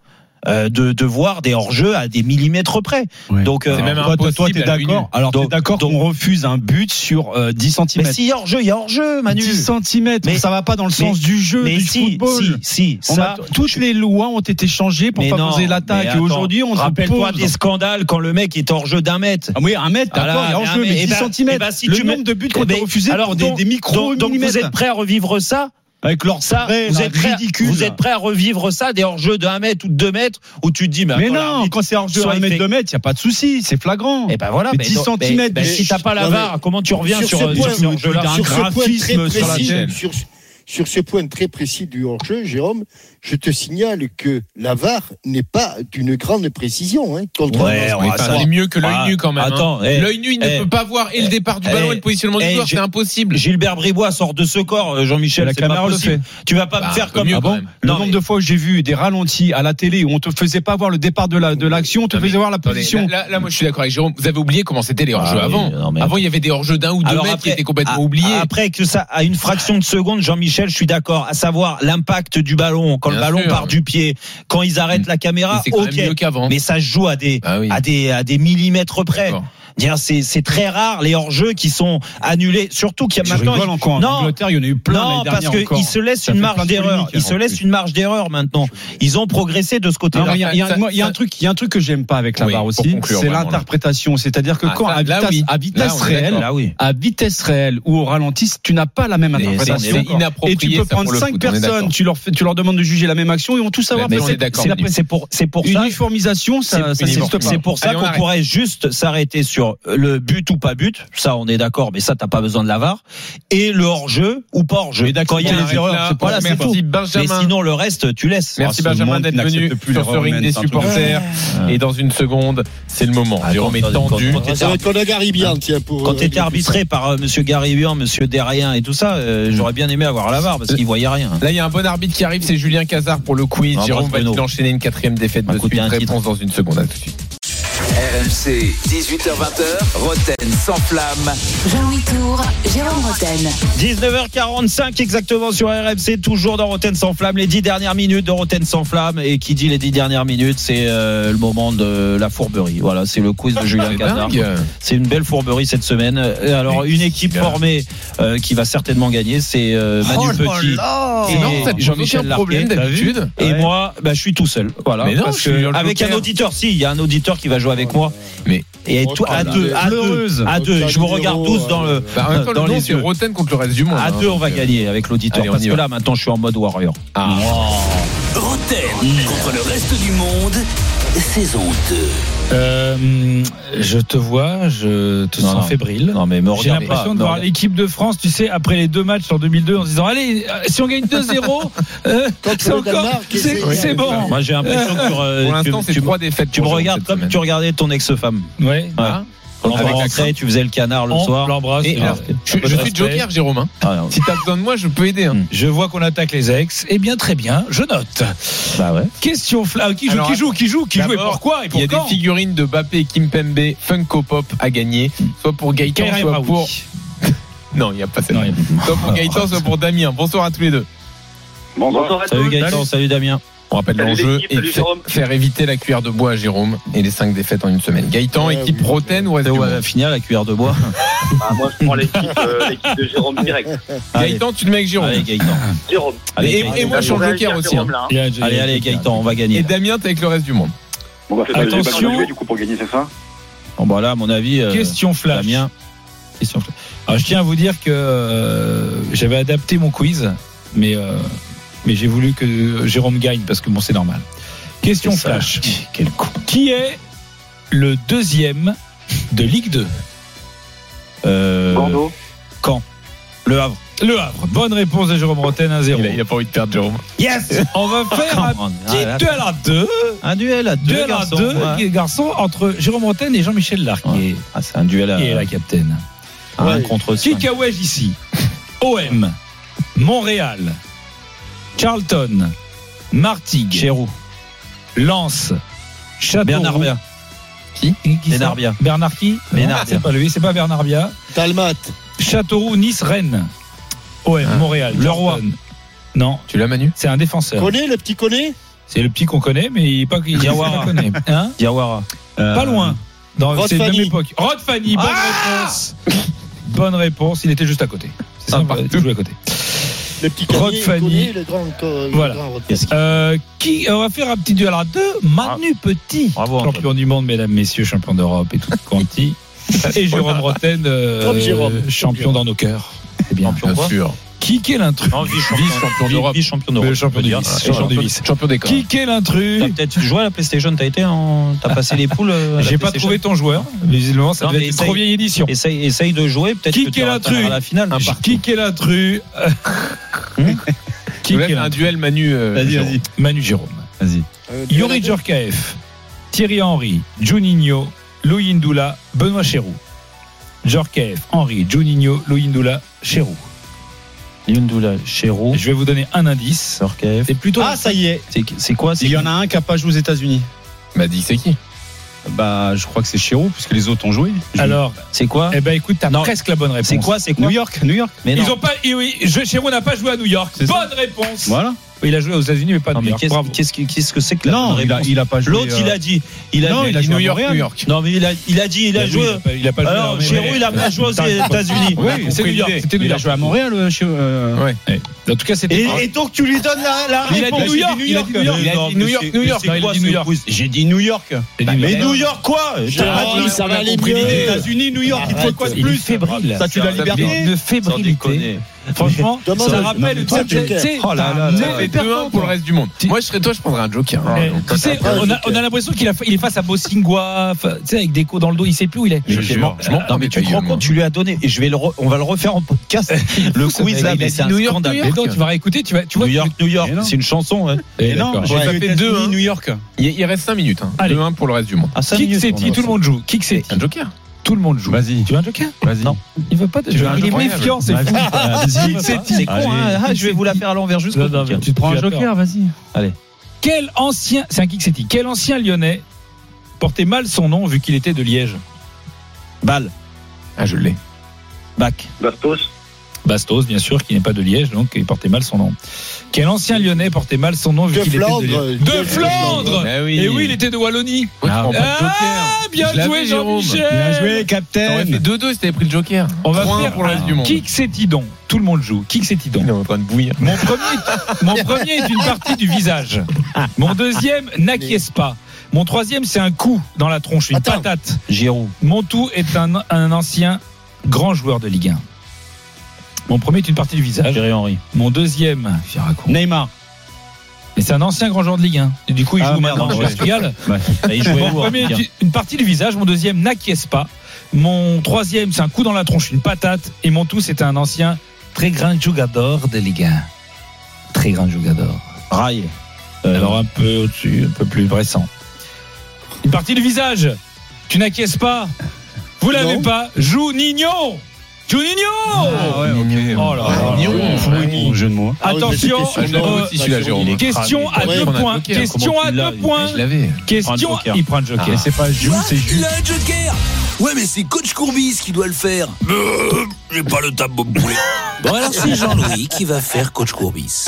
euh, de, de voir des hors-jeux à des millimètres près. Ouais. Donc, euh, c'est même toi, toi, t'es d'accord. Alors, t'es d'accord qu'on refuse un but sur euh, dix centimètres. Mais s'il y a hors-jeu, il y a hors-jeu, Manu. dix centimètres, mais ça va pas dans le mais, sens du jeu, mais du si, football. Si, si, ça, a, toutes les lois ont été changées pour favoriser l'attaque. Et aujourd'hui, on se rappelle-toi des scandales quand le mec est hors-jeu d'un mètre. Ah oui, un mètre, d'accord, il y a hors-jeu, mais dix centimètres. Le nombre de buts qu'on a refusés pour des micro-millimètres. Donc, vous êtes prêts à revivre ça? Avec leur ça, prêt, vous là, êtes prêt, ridicule. Vous êtes prêt à revivre ça, des hors-jeux de un mètre ou de deux mètres, où tu te dis, mais, mais non, quand c'est hors-jeu de un mètre, deux mètres, il n'y a pas de souci, c'est flagrant. Et ben voilà, mais dix centimètres. Mais, mais si t'as pas la V A R, comment tu reviens sur, sur, sur, point, sur, sur, sur, sur ce point très précis, sur, sur, sur ce point très précis du hors-jeu, Jérôme, je te signale que la V A R n'est pas d'une grande précision. Hein, ouais, ouais, ça c'est mieux que l'œil ah, nu quand même. Attends, hein. eh, l'œil nu, il ne eh, peut pas voir et le départ du eh, ballon et le positionnement eh, du joueur, c'est impossible. Gilbert Bribois sort de ce corps, Jean-Michel, la c'est caméra pas le fait. Tu vas pas bah, me faire comme ah bon le nombre de fois où j'ai vu des ralentis à la télé où on te faisait pas voir le départ de la de l'action, on te faisait voir la position. Là, là, moi je suis d'accord avec Jérôme. Vous avez oublié comment c'était les hors-jeux ah, avant. Oui, non, avant il y avait des hors-jeux d'un ou deux mètres qui étaient complètement oubliés. Après que ça, à une fraction de seconde, Jean-Michel, je suis d'accord. À savoir l'impact du ballon quand le ballon part du pied, quand ils arrêtent la caméra, ok. Mais ça se joue à des à des à des millimètres près. C'est, c'est très rare les hors-jeux qui sont annulés, surtout qu'il y a je maintenant. Encore. Non, en Angleterre, il y en a eu plein. Non, parce qu'ils se laissent une marge d'erreur. Ils se laissent une marge d'erreur maintenant. Ils ont progressé de ce côté-là. Il y a, il y a, il y a un truc, il y a un truc que j'aime pas avec la V A R aussi, c'est l'interprétation. C'est-à-dire que quand à vitesse, à vitesse réelle, à vitesse réelle ou au ralenti, tu n'as pas la même interprétation. C'est inapproprié. Et tu peux prendre cinq personnes, tu leur tu leur demandes de juger la même action, ils vont tous savoir. C'est pour c'est pour ça. Uniformisation, ça ça n'existe pas. C'est pour ça qu'on pourrait juste s'arrêter sur le but ou pas but, ça on est d'accord, mais ça t'as pas besoin de la V A R, et le hors-jeu ou pas hors-jeu. Quand il y a les erreurs, c'est voilà, c'est tout. Mais sinon le reste tu laisses. Merci Benjamin d'être venu sur ce ring des supporters. Et dans une seconde, c'est le moment. Jérôme est tendu. Ça va être comme Garibian, tiens, pour. Quand t'étais arbitré par Monsieur Garibian, Monsieur Derrien et tout ça, j'aurais bien aimé avoir la V A R parce qu'il voyait rien. Là il y a un bon arbitre qui arrive, c'est Julien Cazard pour le quiz. Jérôme va enchaîner une quatrième défaite de suite. Réponse dans une seconde. À tout de suite. R M C, dix-huit heures vingt, Roten sans flamme. Jean-Louis Tour, Jérôme Roten. dix-neuf heures quarante-cinq exactement sur R M C, toujours dans Roten sans flamme, les dix dernières minutes de Roten sans flamme. Et qui dit les dix dernières minutes, c'est euh, le moment de la fourberie. Voilà, c'est le quiz de Julien Cazard. C'est une belle fourberie cette semaine. Alors, une équipe formée euh, qui va certainement gagner, c'est euh, Manu oh Petit là et non, Jean-Michel Larquet. D'habitude. Et ouais. moi, bah, je suis tout seul. Voilà. Mais non, parce que avec un auditeur, si, il y a un auditeur qui va jouer avec moi. Mais et toi, à deux, à deux, à deux, je vous regarde tous dans le, bah, en même temps, dans le les yeux. Roten contre le reste du monde. À deux, on va gagner avec l'auditeur. Allez, parce que là, maintenant, je suis en mode warrior. Ah. Oh. Roten contre le reste du monde, saison deux. Euh, je te vois, je te non, sens non. fébrile. Non, mais me J'ai l'impression pas, de voir l'équipe de France, tu sais, après les deux matchs en deux mille deux, en se disant allez, si on gagne deux zéro, euh, c'est encore, c'est, c'est, c'est bon. Moi, j'ai l'impression que euh, pour l'instant, tu, c'est tu, trois défaites. Tu me regardes comme semaine. Tu regardais ton ex-femme. Ouais. ouais. Ah. Quand on rentrait, tu faisais le canard le on soir. L'embrasse. Et alors, je, je suis Joker, Jérôme. Hein. Ah, si t'as besoin de moi, je peux aider. Hein. Je vois qu'on attaque les ex. Eh bien, très bien, je note. Bah ouais. Question flamme. Qui joue, alors, qui joue, qui joue, qui joue et pourquoi et pour il y a quand des figurines de Mbappé et Kimpembe Funko Pop à gagner, soit pour Gaëtan, Kaira soit pour. Non, il n'y a pas celle-là. Soit pour Gaëtan, soit pour Damien. Bonsoir à tous les deux. Bonsoir à tous. Salut Gaëtan, salut Damien. On rappelle salut l'enjeu et faire, faire éviter la cuillère de bois à Jérôme et les cinq défaites en une semaine. Gaëtan, ouais, équipe oui, Roten ou reste où va finir la cuillère de bois? Ah, moi je prends l'équipe, euh, l'équipe de Jérôme direct. Gaëtan, tu le mets avec Jérôme. Allez Gaëtan. Jérôme. Allez, et, Gaëtan. et moi je suis en joker aussi. Hein. Là, hein. Allez, allez Gaëtan, on va gagner. Et Damien, t'es avec le reste du monde. Bon, bah, attention. Jouer, du coup pour gagner, c'est ça? Bon bah là, à mon avis. Euh, Question flash. Damien. Question flash. Alors je tiens à vous dire que euh, j'avais adapté mon quiz, mais euh, mais j'ai voulu que Jérôme gagne parce que bon c'est normal. Question flash. Quel con. Qui est le deuxième de Ligue deux? euh, Bordeaux. Caen. Le Havre. Le Havre. Bonne réponse de Jérôme Roten, un zéro. Il a, il a pas envie de perdre, Jérôme. Yes. On va faire un petit ah, duel à deux. Un duel à deux. Duel garçons, à deux ouais. garçons entre Jérôme Roten et Jean-Michel Larquet. Ouais. Ah, c'est un duel à. Qui est la capitaine. Un ouais. contre cinq. Kikawège ici. O M. Montréal. Charlton. Martigues. Chéroux. Lens. Châteauroux. Bernard Bia. Qui, qui Bernard Bia. Bernard qui Bernard ah, c'est pas lui, c'est pas Bernard Bia. Talmat. Châteauroux, Nice, Rennes. O M, ah, Montréal. Le Roi. Non. Tu l'as, Manu? C'est un défenseur. Connais, le petit Connais? C'est le petit qu'on connaît, mais il n'est pas qu'il Diawara. connaît. Hein Diawara. Euh, pas loin. Dans Rod c'est la même Fanny. époque. Rod Fanny, bonne Ah réponse. Bonne réponse. Il était juste à côté. C'est ça, Ah, il jouait à côté. Le petit Rod Cagnier, il Fanny. connaît le grand, le Voilà. grand Rod Fanny. Euh, qui, on va faire un petit duel à deux. Manu Petit, Bravo, Antoine. champion du monde, mesdames, messieurs, champion d'Europe et tout quanti. Et Jérôme Roten, euh, Comme Jérôme. champion dans nos cœurs. C'est bien. Champion quoi sûr. Qui est l'intrus? Non, vice-champion d'Europe. Vice-champion Le d'Europe. champion je du veux vice. dire. Champion du vice. Champion des corps. Qui est l'intrus? T'as peut-être joué à la PlayStation, t'as été en. T'as passé les poules euh, à la J'ai pas PlayStation. trouvé ton joueur. Visiblement, ça Non, devait mais être une essaye- trop vieille édition. Essaye, essaye de jouer, peut-être Qui que est tu auras l'intrus à la finale. Un partout. Qui est l'intrus? Qui Qui est un l'intrus? duel Manu. euh, Vas-y, Jérôme. vas-y. Manu Jérôme. Vas-y. Euh, Yuri Djorkaeff, Thierry Henry, Juninho, Louis Ndoula, Benoît Chéroux. Djorkaeff, Henry, Juninho, Louis Ndoula, Chéroux. Yundoula, Chéroux, Je vais vous donner un indice. Sorkaev. C'est plutôt. Ah, ça y est. C'est c'est quoi c'est Il y en a un qui n'a pas joué aux États-Unis. M'a dit c'est qui? Bah, je crois que c'est Chéreau, puisque les autres ont joué. Alors, C'est quoi eh ben écoute, t'as Non. presque la bonne réponse. C'est quoi C'est quoi New York, New York. Mais non. Ils ont pas. et oui, je, Chéroux n'a pas joué à New York. C'est ça. Bonne réponse. Voilà. Il a joué aux États-Unis, mais pas à Non, New mais York. qu'est-ce Bravo. qu'est-ce que qu'est-ce que c'est que la Non, bonne il a, réponse il a pas joué. L'autre, il a dit, il a, Non, il il a a dit joué à New York, Montréal. New York. Non, mais il a, il a dit, il a Oui, joué. il a pas- il a pas joué. Alors, à- mais- Chéroux, il a pas joué aux États-Unis. Oui, c'est New York. C'était New Il a York. joué à Montréal, euh, chez. euh, Ouais. Ouais. En tout cas, c'était. Et, et donc, tu lui donnes la, la Il a réponse. dit New York, il a dit New York. Mais Il a non, dit mais New York, c'est- New mais York. c'est Non, il a quoi dit ce New York. quiz J'ai dit New York. Il a dit New Mais York. New York, quoi J'ai dit, ça va aller mieux. États-Unis, New York, il faut quoi de Il est plus fébrile. Ça tue la Ça liberté. Une Sans fébrilité. déconner. Franchement, Demande ça à- rappelle non, tout pas ça. de Tu sais, Oh là t'as là un là Ça mauvais fait deux un perdant, pour le reste du monde. Moi, je serais toi, je prendrais un joker. hein. Eh, Donc, tu sais, t'as pas on a, un on a l'impression qu'il a, il est face à Bossingwa, fa- tu sais, avec des coups dans le dos, il sait plus où il est. Je Je jure. m'en- Je m'en Non, mais tu te ta rends gueule, compte, tu lui as donné, et je vais le re- on va le refaire en podcast. Le Ça, quiz mais là, il a mais dit c'est un New York, scandale. New York. Mais non, tu vas réécouter, tu vas, tu vois. New York, New York, Mais non. c'est une chanson. Hein. Eh, Mais non, d'accord. j'ai Ça fait fait deux, États-Unis, hein. New York. Il il reste cinq minutes. Hein. Allez. deux un pour le reste du monde. À cinq Kick minutes, c'est on a- tout le monde joue. Kick c'est Un joker. tout le monde joue. Vas-y. Tu veux un joker? Vas-y. Non. Il veut pas de Tu veux un Il est joker? méfiant, c'est Vas-y. fou. Vas-y. C'est con, hein. Ah, je vais vous la faire à l'envers jusqu'au Non, non, bout. mais Tu te prends un Tu as joker, vas-y. Quel ancien, c'est un kick c'est Quel ancien lyonnais portait mal son nom vu qu'il était de Liège? Balle, Ah, je l'ai. bac, Bastos. Bastos, bien sûr, qui n'est pas de Liège, donc il portait mal son nom. Quel ancien lyonnais portait mal son nom vu De qu'il était de Flandre. Liège? De Flandre. Ah oui. Et oui, il était de Wallonie. Ouais, tu prends pas de Ah, joker. bien Je l'avais, joué, Jérôme. Jean-Michel. Bien joué, T'aurais Captain. fait deux deux si t'avais pris le joker. On va trois un faire pour le reste du monde. Kick c'est Tidon. Tout le monde joue. Kick c'est Tidon. Il est en train de bouillir. Mon premier, mon premier est une partie du visage. Mon deuxième n'acquiesce pas. Mon troisième, c'est un coup dans la tronche, une Attends. patate. Giroud, Mon tout est un, un ancien grand joueur de Ligue un. Mon premier est une partie du visage. Thierry Henry. Mon deuxième, je raconte. Neymar. Mais c'est un ancien grand joueur de Ligue un. Et du coup, il Ah, joue merde, maintenant au ouais. Portugal. Bah, il jouait Mon où, premier hein, est une partie du visage. Mon deuxième n'acquiesce pas. Mon troisième, c'est un coup dans la tronche, une patate. Et mon tout, c'est un ancien très grand joueur de Ligue un. Très grand joueur. Rail. Euh, Alors un peu au-dessus, un peu plus récent. Une partie du visage. Tu n'acquiesces pas. Vous l'avez Non. pas. Joue Nigno. Joue Nigno. Ah ouais, ok. Oh là là. Nigno. Bon jeu de mots. Ah oui, mais Attention. c'était Je l'avais euh, aussi, celui-là, Jérôme. question à Ouais, deux on a points. le joker. Question Comment à tu l'as deux eu points. Je l'avais. Question. Prends un joker. Il prend un joker. Mais c'est pas Joux, c'est Jules. Il a un joker. Ouais, mais c'est coach Courbis qui doit le faire. Euh, J'ai pas le temps, mon poulet. Bon, alors c'est Jean-Louis qui va faire coach Courbis.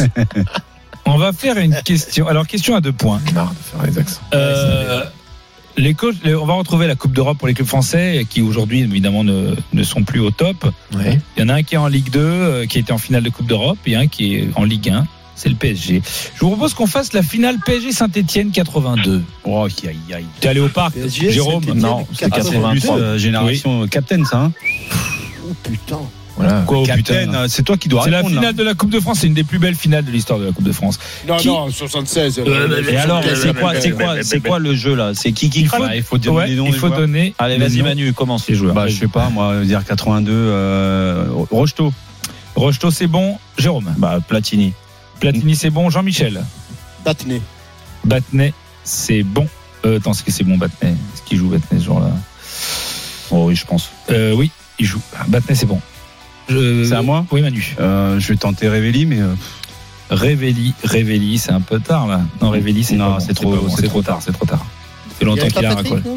On va faire une question. Alors question à deux points. Marre de faire les accents. Euh, les coachs, les- on va retrouver la Coupe d'Europe pour les clubs français qui aujourd'hui évidemment ne, ne sont plus au top. Ouais. Il y en a un qui est en Ligue deux, euh, qui était en finale de Coupe d'Europe, et un qui est en Ligue un. C'est le P S G. Je vous propose qu'on fasse la finale P S G Saint-Etienne quatre-vingt-deux. Oh, aïe, aïe. T'es allé au parc, P S G, Jérôme? Saint-Étienne, Non, c'est Ah, c'est plus quatre-vingt-trois. euh, génération Captain, ça. Hein. Oh putain. Voilà. Quoi, oh, Captain, putain. euh, c'est toi qui dois C'est la répondre. là. finale de la Coupe de France, c'est une des plus belles finales de l'histoire de la Coupe de France. Non, Qui- non, soixante-seize. Et alors, c'est quoi, c'est quoi, c'est quoi le jeu là? C'est qui qui Il faut, Ah, il faut donner ouais, les noms il des faut joueurs. donner. Allez, les vas-y, noms Manu, commence. des joueurs. Bah, je sais pas, moi, dire quatre-vingt-deux, euh, Rocheteau. Rocheteau, c'est bon. Jérôme. Bah, Platini. Platini, c'est bon. Jean-Michel. Battenet. Battenet, c'est bon. Euh, attends, est-ce que c'est bon, Battenet? Est-ce qu'il joue Battenet ce jour-là? Oh oui, je pense. euh, Oui, il joue. Battenet, c'est bon. Je- C'est à moi Oui, Manu. Euh, je vais tenter Révéli, mais euh, Révéli, Révéli, c'est un peu tard là. Non, Révéli, c'est Non, pas bon, c'est trop- pas bon, c'est c'est trop trop tard, c'est trop tard. Ça fait Il y longtemps avait qu'il pas a Patrick, raccroché.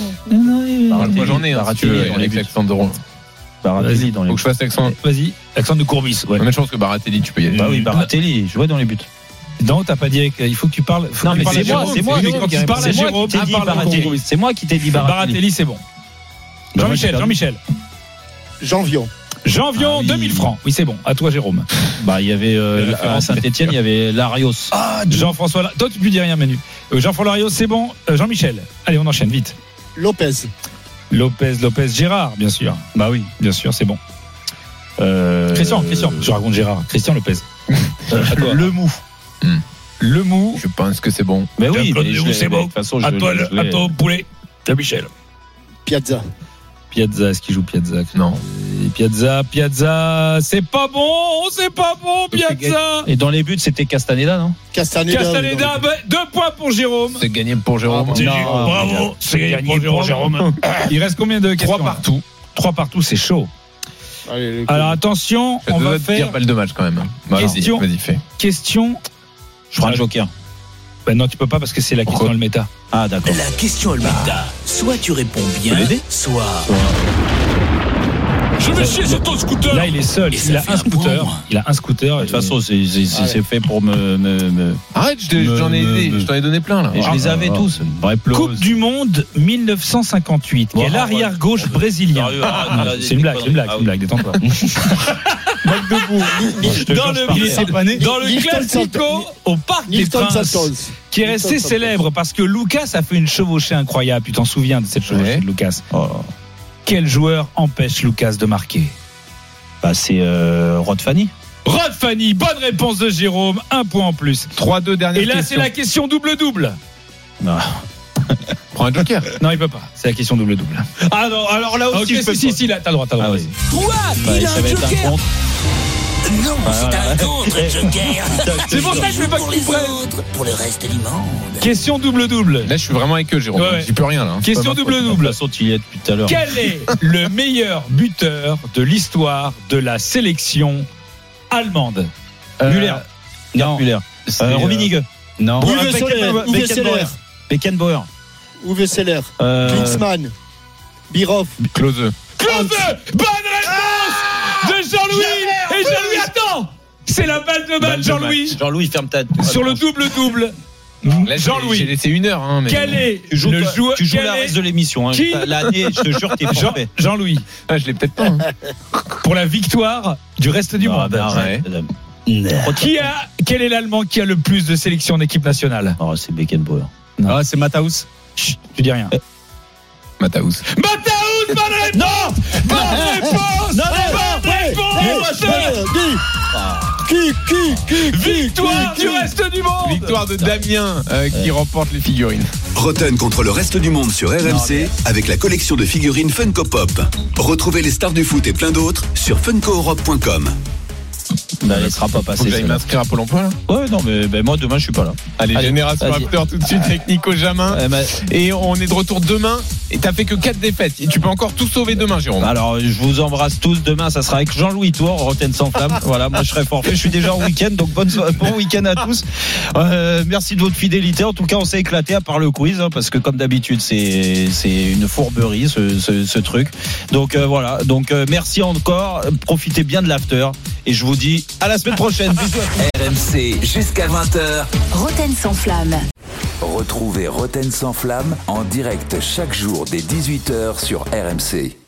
non Moi, j'en ai un, si tu veux, avec l'accent de Rouen. Baratelli dans les Faut que je fasse l'accent. Vas-y, Alexandre de Courbis. Ouais. Mais je pense que Baratelli, tu peux y aller. Bah oui, Baratelli, jouait dans les buts. Non, t'as pas dit. Il faut que tu parles. Faut non, que mais tu c'est moi, parles c'est moi, mais quand tu parles à Jérôme, c'est moi, Baratelli. C'est moi qui t'ai dit Baratelli. Baratelli, c'est bon. Jean-Michel, Jean-Michel. Jean Vion. Jean Vion, ah, oui. deux mille francs. Oui, c'est bon. À toi, Jérôme. Bah, il y avait euh, à Saint-Etienne, il y avait Larios. Ah, Jean-François. Toi, tu ne dis rien, Manu. Euh, Jean-François Larios, c'est bon. Euh, Jean-Michel. Allez, on enchaîne vite. Lopez. Lopez, Lopez, Gérard, bien sûr. Bah oui, bien sûr, c'est bon. Euh, Christian, Christian. Je raconte Gérard. Christian Lopez. Le mou. Hmm. Le mou. Je pense que c'est bon. Mais oui, mais le mou, c'est bon. À toi, à toi, poulet. Jean-Michel. Piazza. Piazza, est-ce qu'il joue Piazza? Non. Et Piazza, Piazza, c'est pas bon, c'est pas bon, Piazza. Et dans les buts, c'était Castaneda, non? Castaneda. Castaneda, bah, deux points pour Jérôme. C'est gagné pour Jérôme. C'est non, bravo, c'est gagné, gagné pour Jérôme. Pour Jérôme. Il reste combien de questions? Trois partout. Trois partout, c'est chaud. Allez, alors attention, ça on va faire faire balle de match quand même. Bah, question. Vas-y, fais. Question. Je prends un joker. Ben non, tu peux pas parce que c'est la question le méta. Ah d'accord. La question le méta. Soit tu réponds bien, soit. Je vais chier sur ton scooter. Là, il est seul. Il a un scooter. Il a un scooter. De toute façon, c'est, c'est, c'est, c'est fait pour me. me, me Arrête, je, me, j'en ai aidé. Je t'en ai donné plein là. Et je les avais ah, tous. Coupe du Monde mille neuf cent cinquante-huit. Quel oh, arrière gauche ouais. brésilien. Ah, non, c'est une blague, c'est une blague, c'est une blague. Détends-toi. Blague debout. Dans le, dans le Classico au Parc des Princes, qui est resté célèbre parce que Lucas a fait une chevauchée incroyable. Tu t'en souviens de cette chevauchée ouais. de Lucas? Oh. Quel joueur empêche Lucas de marquer? Bah c'est euh, Rod Fanny. Rod Fanny, bonne réponse de Jérôme, un point en plus. trois deux dernières questions. Et là questions. C'est la question double-double. Non. Prends un joker. Non, il peut pas. C'est la question double-double. Ah non, alors là aussi okay, je peux si, si, si, là, t'as le droit, t'as le droit. Ah, Toi, bah, il a un joker. Non, ah, c'est un contre-joker. C'est pour ça que je veux pas que tu prennes. Pour le reste du monde. Question double-double. Là, je suis vraiment avec eux, Jérôme. Ouais, ouais. Je dis plus rien là. Hein. Question double-double. De toute façon, tu y es depuis tout à l'heure. Quel est le meilleur buteur de l'histoire de la sélection allemande? euh, Müller. Non, Müller. Euh, Rummenigge. Non. Uwe Seller. Uwe Seller. Beckenbauer. Uwe Seller. Klinsmann. Birov. Klose. Klose. Bonne réponse de Jean-Louis. Et Jean-Louis, attends. C'est la balle de balle, Jean-Louis. Jean-Louis, ferme ta. Sur le double-double. Jean-Louis. J'ai laissé une heure. Hein, mais... Quel est tu joues, le joueur Tu joues la reste de l'émission. Hein. Qui... L'année, je te jure, t'es parfait. Jean, Jean-Louis. Ah, je l'ai peut-être pas. Hein. Pour la victoire du reste du non, monde. Ben, ouais. Qui a, quel est l'Allemand qui a le plus de sélections en équipe nationale? Oh, c'est Beckenbauer. Ah, c'est Matthaus. Chut, tu dis rien. Matthaus. Matthaus, bonne réponse. Non, bonne réponse. Non, bonne réponse. Qui, qui, qui, Victoire qui, qui, du reste du monde. Victoire de Damien euh, qui ouais. remporte les figurines. Roten contre le reste du monde sur R M C non, mais... avec la collection de figurines Funko Pop. Retrouvez les stars du foot et plein d'autres sur funko europe point com. Bah, elle ne sera pas passée. Vous allez m'inscrire à Pôle emploi là? Ouais, non, mais ben, moi demain je suis pas là. Allez, Allez Génération vas-y. After tout de suite avec Nico Jamin. Euh, bah... Et on est de retour demain. Et t'as fait que quatre défaites. Et tu peux encore tout sauver demain, Jérôme. Alors, je vous embrasse tous. Demain, ça sera avec Jean-Louis Tour, Roten sans flamme. Voilà, moi je serai forfait. Je suis déjà en week-end, donc bonne so- bon week-end à tous. Euh, merci de votre fidélité. En tout cas, on s'est éclaté à part le quiz, hein, parce que comme d'habitude, c'est c'est une fourberie ce, ce, ce truc. Donc euh, voilà. Donc euh, merci encore. Profitez bien de l'after. Et je vous dis à la semaine prochaine. Bisous. R M C jusqu'à vingt heures. Roten sans flamme. Retrouvez Roten sans flamme en direct chaque jour dès dix-huit heures sur R M C.